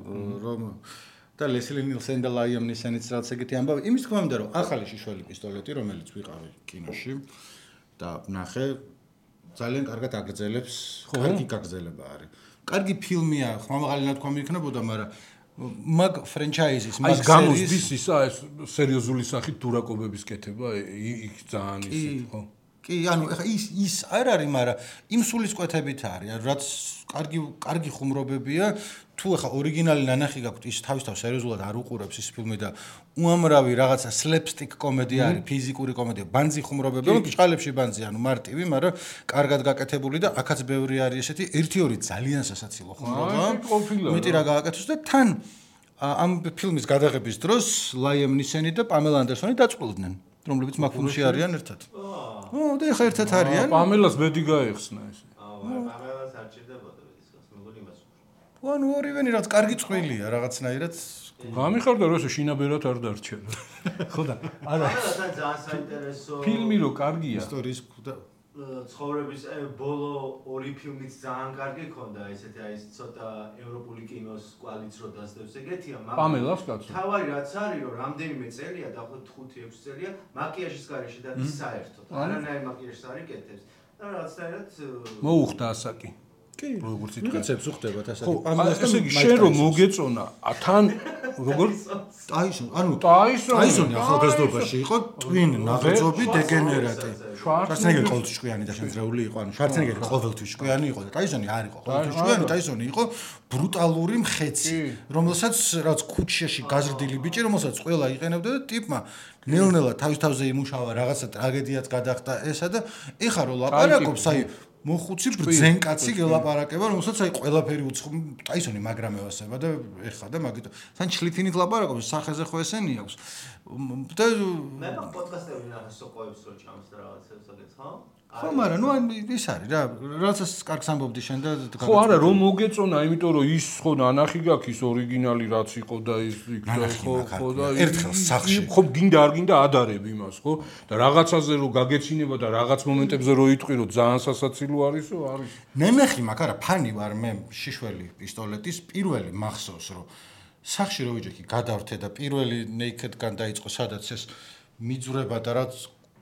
რომ და ლესლი ნილსენი და ლაიამ ნისენიც რაც ეგეთი ამბავი. იმის თქმა უნდა რომ ახალი შიშველი პისტოლეტი რომელიც ვიყავი კინოში და ნახე ძალიან კარგად აგრძელებს, კარგი გაგრძელება არის. კარგი ფილმია, ხმამაღალი ნათქვამი იქნებოდა, მაგრამ მაგ ფრენჩაიზის, მაგ სერიის გამოსდის ისა ეს სერიოზული სახით დურაკობების კეთება იქ ძალიან ისე, ხო? კი, ანუ ეხა ის ის არ არის, მაგრამ იმ სულისკვეთებით არის, რაც კარგი კარგი ხუმრობებია. თუ ეხა ორიგინალი ნანახი გაქვთ, ის თავისთავად სერიოზულად არ უყურებს ის ფილმი და უამრავი რაღაცა სლეპსტიკ კომედია არის, ფიზიკური კომედია, ბანძი ხუმრობები, რომ ბჭყალებში ბანძი, ანუ მარტივი, მაგრამ კარგად გაკეთებული და აქაც ბევრი არის ესეთი ერთი ორი ძალიან სასაცილო ხუმრობა. მეტი რა გააკეთოს და თან ამ ფილმის გადაღების დროს ლაიამ ნისენი და პამელა ანდერსონი დაწყვილდნენ, რომლებიც მაგ ფილმში არიან ერთად. ო, და ეხა ერთად არიან. პამელას ბედი გაეხსნა ესე. პამელას არ ჭირდებოდა ბედის გას, მეგონი იმას. ანუ ორივენი რაც კარგი წვრილია რაღაცნაირად გამიხარდა რომ ესე შინაბერად არ დარჩა. ხო და არა. ძალიან საინტერესო ფილმი რო კარგია. ისტორიის ცხოვრების ბოლო ორი ფილმიც ძალიან კარგი ქონდა, ესეთი აი ცოტა ევროპული კინოს კვალიც რო დასდევს ეგეთია, მაგრამ პამელას კაცო. თავარი რაც არის რომ რამდენიმე წელია, დაახლოებით ხუთი ექვსი წელია მაკიაჟის გარეშე და საერთოდ არანაირ მაკიაჟს არ იკეთებს. და რაღაცნაირად მოუხდა ასაკი. კი, როგორც იტყვიცებს უხდებათ ასაკი. პამელას და შენ რომ მოგეწონა, თან როგორ ტაისონ, ანუ ტაისონი ტაისონი ახალგაზრდობაში იყო ტვინ ნაღწობი დეგენერატი. შვარცენეგერი ყოველთვის ჭკვიანი და შემძრეული იყო, ანუ შვარცენეგერი ყოველთვის ჭკვიანი იყო და ტაისონი არ იყო ყოველთვის ჭკვიანი, ტაისონი იყო ბრუტალური მხეცი, რომელსაც რაც ქუჩაში გაზრდილი ბიჭი, რომელსაც ყველა იყენებდა და ტიპმა ნელ-ნელა თავის თავზე იმუშავა, რაღაცა ტრაგედიაც გადახდა ესა და ეხა რო ლაპარაკობს, აი მოხუცი ბრძენკაცი გელაპარაკება, რომელსაც აი ყველაფერი უცხო ტაისონი მაგრამევასება და ეხა და მაგით თან ჩლითინით ლაპარაკობს, სახეზე ხო ესენი აქვს. და მე პოდკასტები ნახე სოყოებს რო ჩამს და რაღაცებს აგეთ, ხო? ხო, მაგრამ ნუ ის არის რა, რაღაცას კარგს ამბობდი შენ და ხო, არა, რომ მოგეწონა, იმიტომ რომ ის ხო ნანახი გაქვს ის ორიგინალი რაც იყო და ის იქ და ხო, ხო და ერთხელ სახში. ხო, გინდა არ გინდა ადარებ იმას, ხო? და რაღაცაზე რო გაგეცინება და რაღაც მომენტებზე რო იტყვი რომ ძალიან სასაცილო არისო, არის. ნენახი მაგ არა, ფანი ვარ მე შიშველი პისტოლეტის პირველი მახსოვს რომ სახში რო ვიჯექი გადავრთე და პირველი ნეიქედგან დაიწყო სადაც ეს მიძვრება და რაც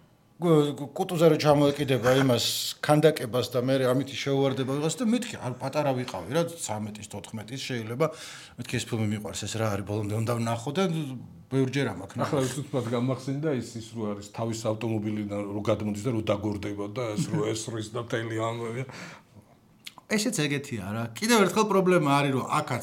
კუტუზე რო ჩამოეკიდება იმას ქანდაკებას და მე ამითი შეუვარდება ვიღას და მეთქი არ პატარა ვიყავი რა ცამეტის თოთხმეტის შეიძლება მეთქი ეს ფილმი მიყვარს ეს რა არის ბოლომდე უნდა ვნახო და ბევრჯერ ამაკ ნახე ახლა უცბად გამახსენდა ის ის რო არის თავის ავტომობილიდან რო გადმოდის და რო დაგორდება და ეს რო ესრის და თელი ამბავი ესეც ეგეთია რა კიდევ ერთხელ პრობლემა არის რომ აქაც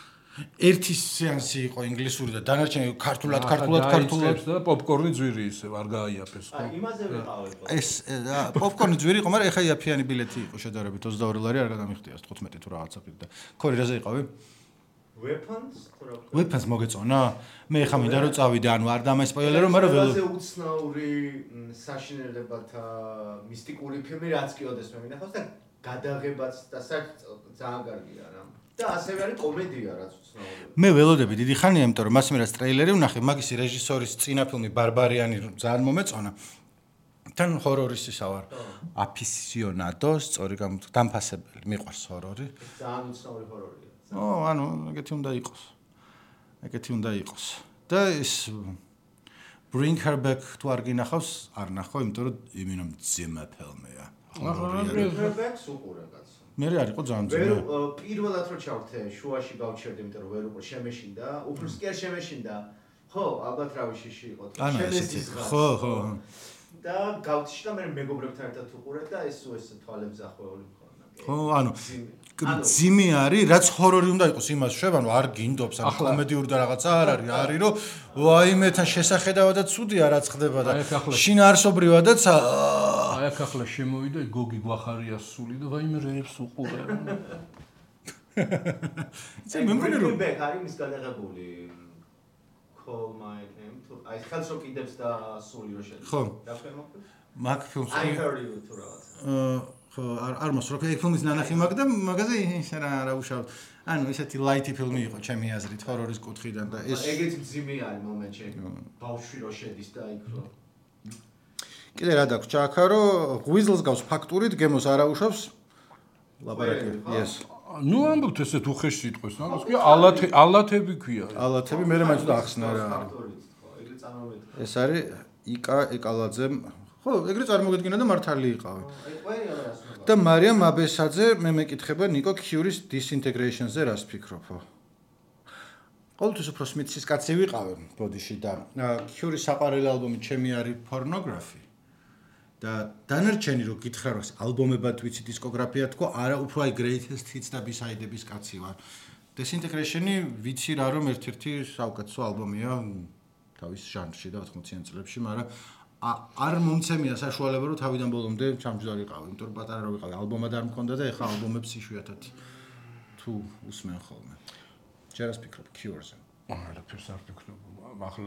ერთი სეანსი იყო ინგლისური და დანარჩენი ქართულად ქართულად ქართულად და პოპკორნი ძვირი ისე არ გაიაფეს ხო? აი იმაზე ვიყავი. ეს პოპკორნი ძვირი იყო, მაგრამ ეხა იაფიანი ბილეთი იყო შედარებით ოცდაორი ლარი არ გადამიხდიას თხუთმეტი თუ რაღაცა კიდე და ხო რაზე იყავი? weapons თუ რა ვთქვი? weapons მოგეწონა? მე ხა მინდა რომ წავიდე, ანუ არ დამესპოილერო, მაგრამ ყველაზე უცნაური საშინელებათა მისტიკური ფილმი რაც კი ოდეს მე მინახავს და გადაღებაც და საერთოდ ძალიან კარგია რა. და ასევე არის კომედია რაც უცნაური. მე ველოდები დიდი ხანია, იმიტომ რომ მასმე რაც ტრეილერი ვნახე, მაგისი რეჟისორის წინა ფილმი ბარბარიანი ძალიან მომეწონა. თან ჰორორის ისა ვარ. აფისიონადო, სწორი დამფასებელი, მიყვარს ჰორორი. ძალიან უცნაური ჰორორია. ო, ანუ ეგეთი უნდა იყოს. ეგეთი უნდა იყოს. და ის Bring Her Back თუ არ გინახავს, არ ნახო, იმიტომ რომ იმენა მძიმე ფილმია. Bring Her Back უყურე კაცო. მე არ იყო ძალიან მძიმე. ვერ პირველად რო ჩავთე, შუაში გავჩერდი, იმიტომ რომ ვერ უყურე, შემეშინდა, უფროს კი არ შემეშინდა. ხო, ალბათ რავი შიში იყო. შემესის ხო, ხო. და გავთში და მე მეგობრებთან ერთად უყურე და ეს ეს თვალებს ახვეული მქონდა. ხო, ანუ ძიმი არის, რაც ჰორორი უნდა იყოს იმას შვებ, ანუ არ გინდობს, ან კომედიური და რაღაცა არ არის, არის რომ ვაიმეთან შესახედავადაც ცუდია რაც ხდება და შინაარსობრივადაც აი აქ ახლა შემოვიდა გოგი გვახარიას სული და ვაიმე რეებს უყურე. იცი მე მგონი რომ ბეკ არის მის გადაღებული call my name თუ აი ხელს რო კიდებს და სული რო შედის. ხო. რა თქვენ მოკლედ? მაგ ფილმს I heard you თუ რაღაც. აა ხო, არ არ მოსროქ ეგ ფილმის ნანახი მაგ და მაგაზე ისე რა რა უშავ. ანუ ესეთი ლაითი ფილმი იყო ჩემი აზრით ჰორორის კუთხიდან და ეს ეგეთი ძიმი არის მომენტში. ბავშვი რო შედის და იქ რო კიდე რა დაქვს ჩააქა რომ ღვიძლს გავს ფაქტურით გემოს არ აუშავს ლაბარაკი yes ნუ ამბობთ ესეთ უხეშ სიტყვას რა ის კი ალათე ალათები ქვია ალათები მე მაინც და ახსნა რა ეგრე წარმოვიდგინე ეს არის იკა ეკალაძემ ხო ეგრე წარმოგედგინა და მართალი იყავი და მარიამ აბესაძე მე მეკითხება ნიკო ქიურის disintegration-ზე რას ფიქრობო ყოველთვის უფრო სმითის კაცი ვიყავი ბოდიში და ქიურის საყვარელი ალბომი ჩემი არის pornography და დანარჩენი რო გითხრა რომ ალბომებად ვიცი დისკოგრაფია თქო არა უფრო აი greatest hits და b-side-ების კაცი ვარ disintegration-ი ვიცი რა რომ ერთ-ერთი საუკეთესო ალბომია თავის ჟანრში და ოთხმოციან წლებში მაგრამ არ მომცემია საშუალება რომ თავიდან ბოლომდე ჩამჯდარ ვიყავი იმიტომ რომ პატარა რო ვიყავი ალბომად არ მქონდა და ეხლა ალბომებს იშვიათად თუ უსმენ ხოლმე ჯერას ფიქრობ Cure-ზე არა ფერს არ ფიქრობ ახლა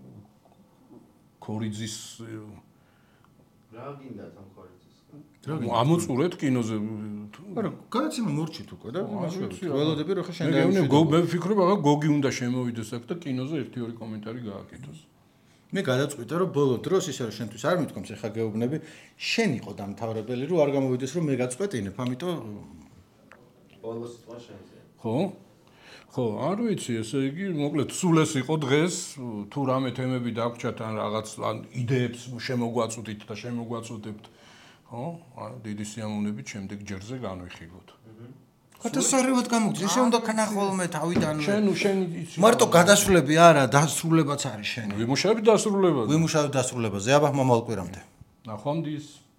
კორიძის რა გინდა თან კორიძის ამოწურეთ კინოზე არა გადაცემა მორჩით უკვე და ველოდები რომ ხა შენ და მე ვფიქრობ ახლა გოგი უნდა შემოვიდეს აქ და კინოზე ერთი ორი კომენტარი გააკეთოს მე გადაწყვიტე რომ ბოლო დროს ისე რომ შენთვის არ მithkoms ეხა გეუბნები შენ იყო დამთავრებელი რომ არ გამოვიდეს რომ მე გაწყვეტინებ ამიტომ ბოლო სიტყვა შენზე ხო ხო არ ვიცი ესე იგი მოკლედ სულ ეს იყო დღეს თუ რამე თემები დაგვრჩათ ან რაღაც ან იდეებს შემოგვაწვდით და შემოგვაწვდებთ ხო ან დიდი სიამოვნებით შემდეგ ჯერზე განვიხილოთ გადასარევად გამოგწე შენ უნდა ქნახოლმე თავიდან შენ შენ მარტო გადასრულები არა დასრულებაც არის შენი ვიმუშავებ დასრულებაზე ვიმუშავებ დასრულებაზე აბა მომავალ კვირამდე ნახვამდის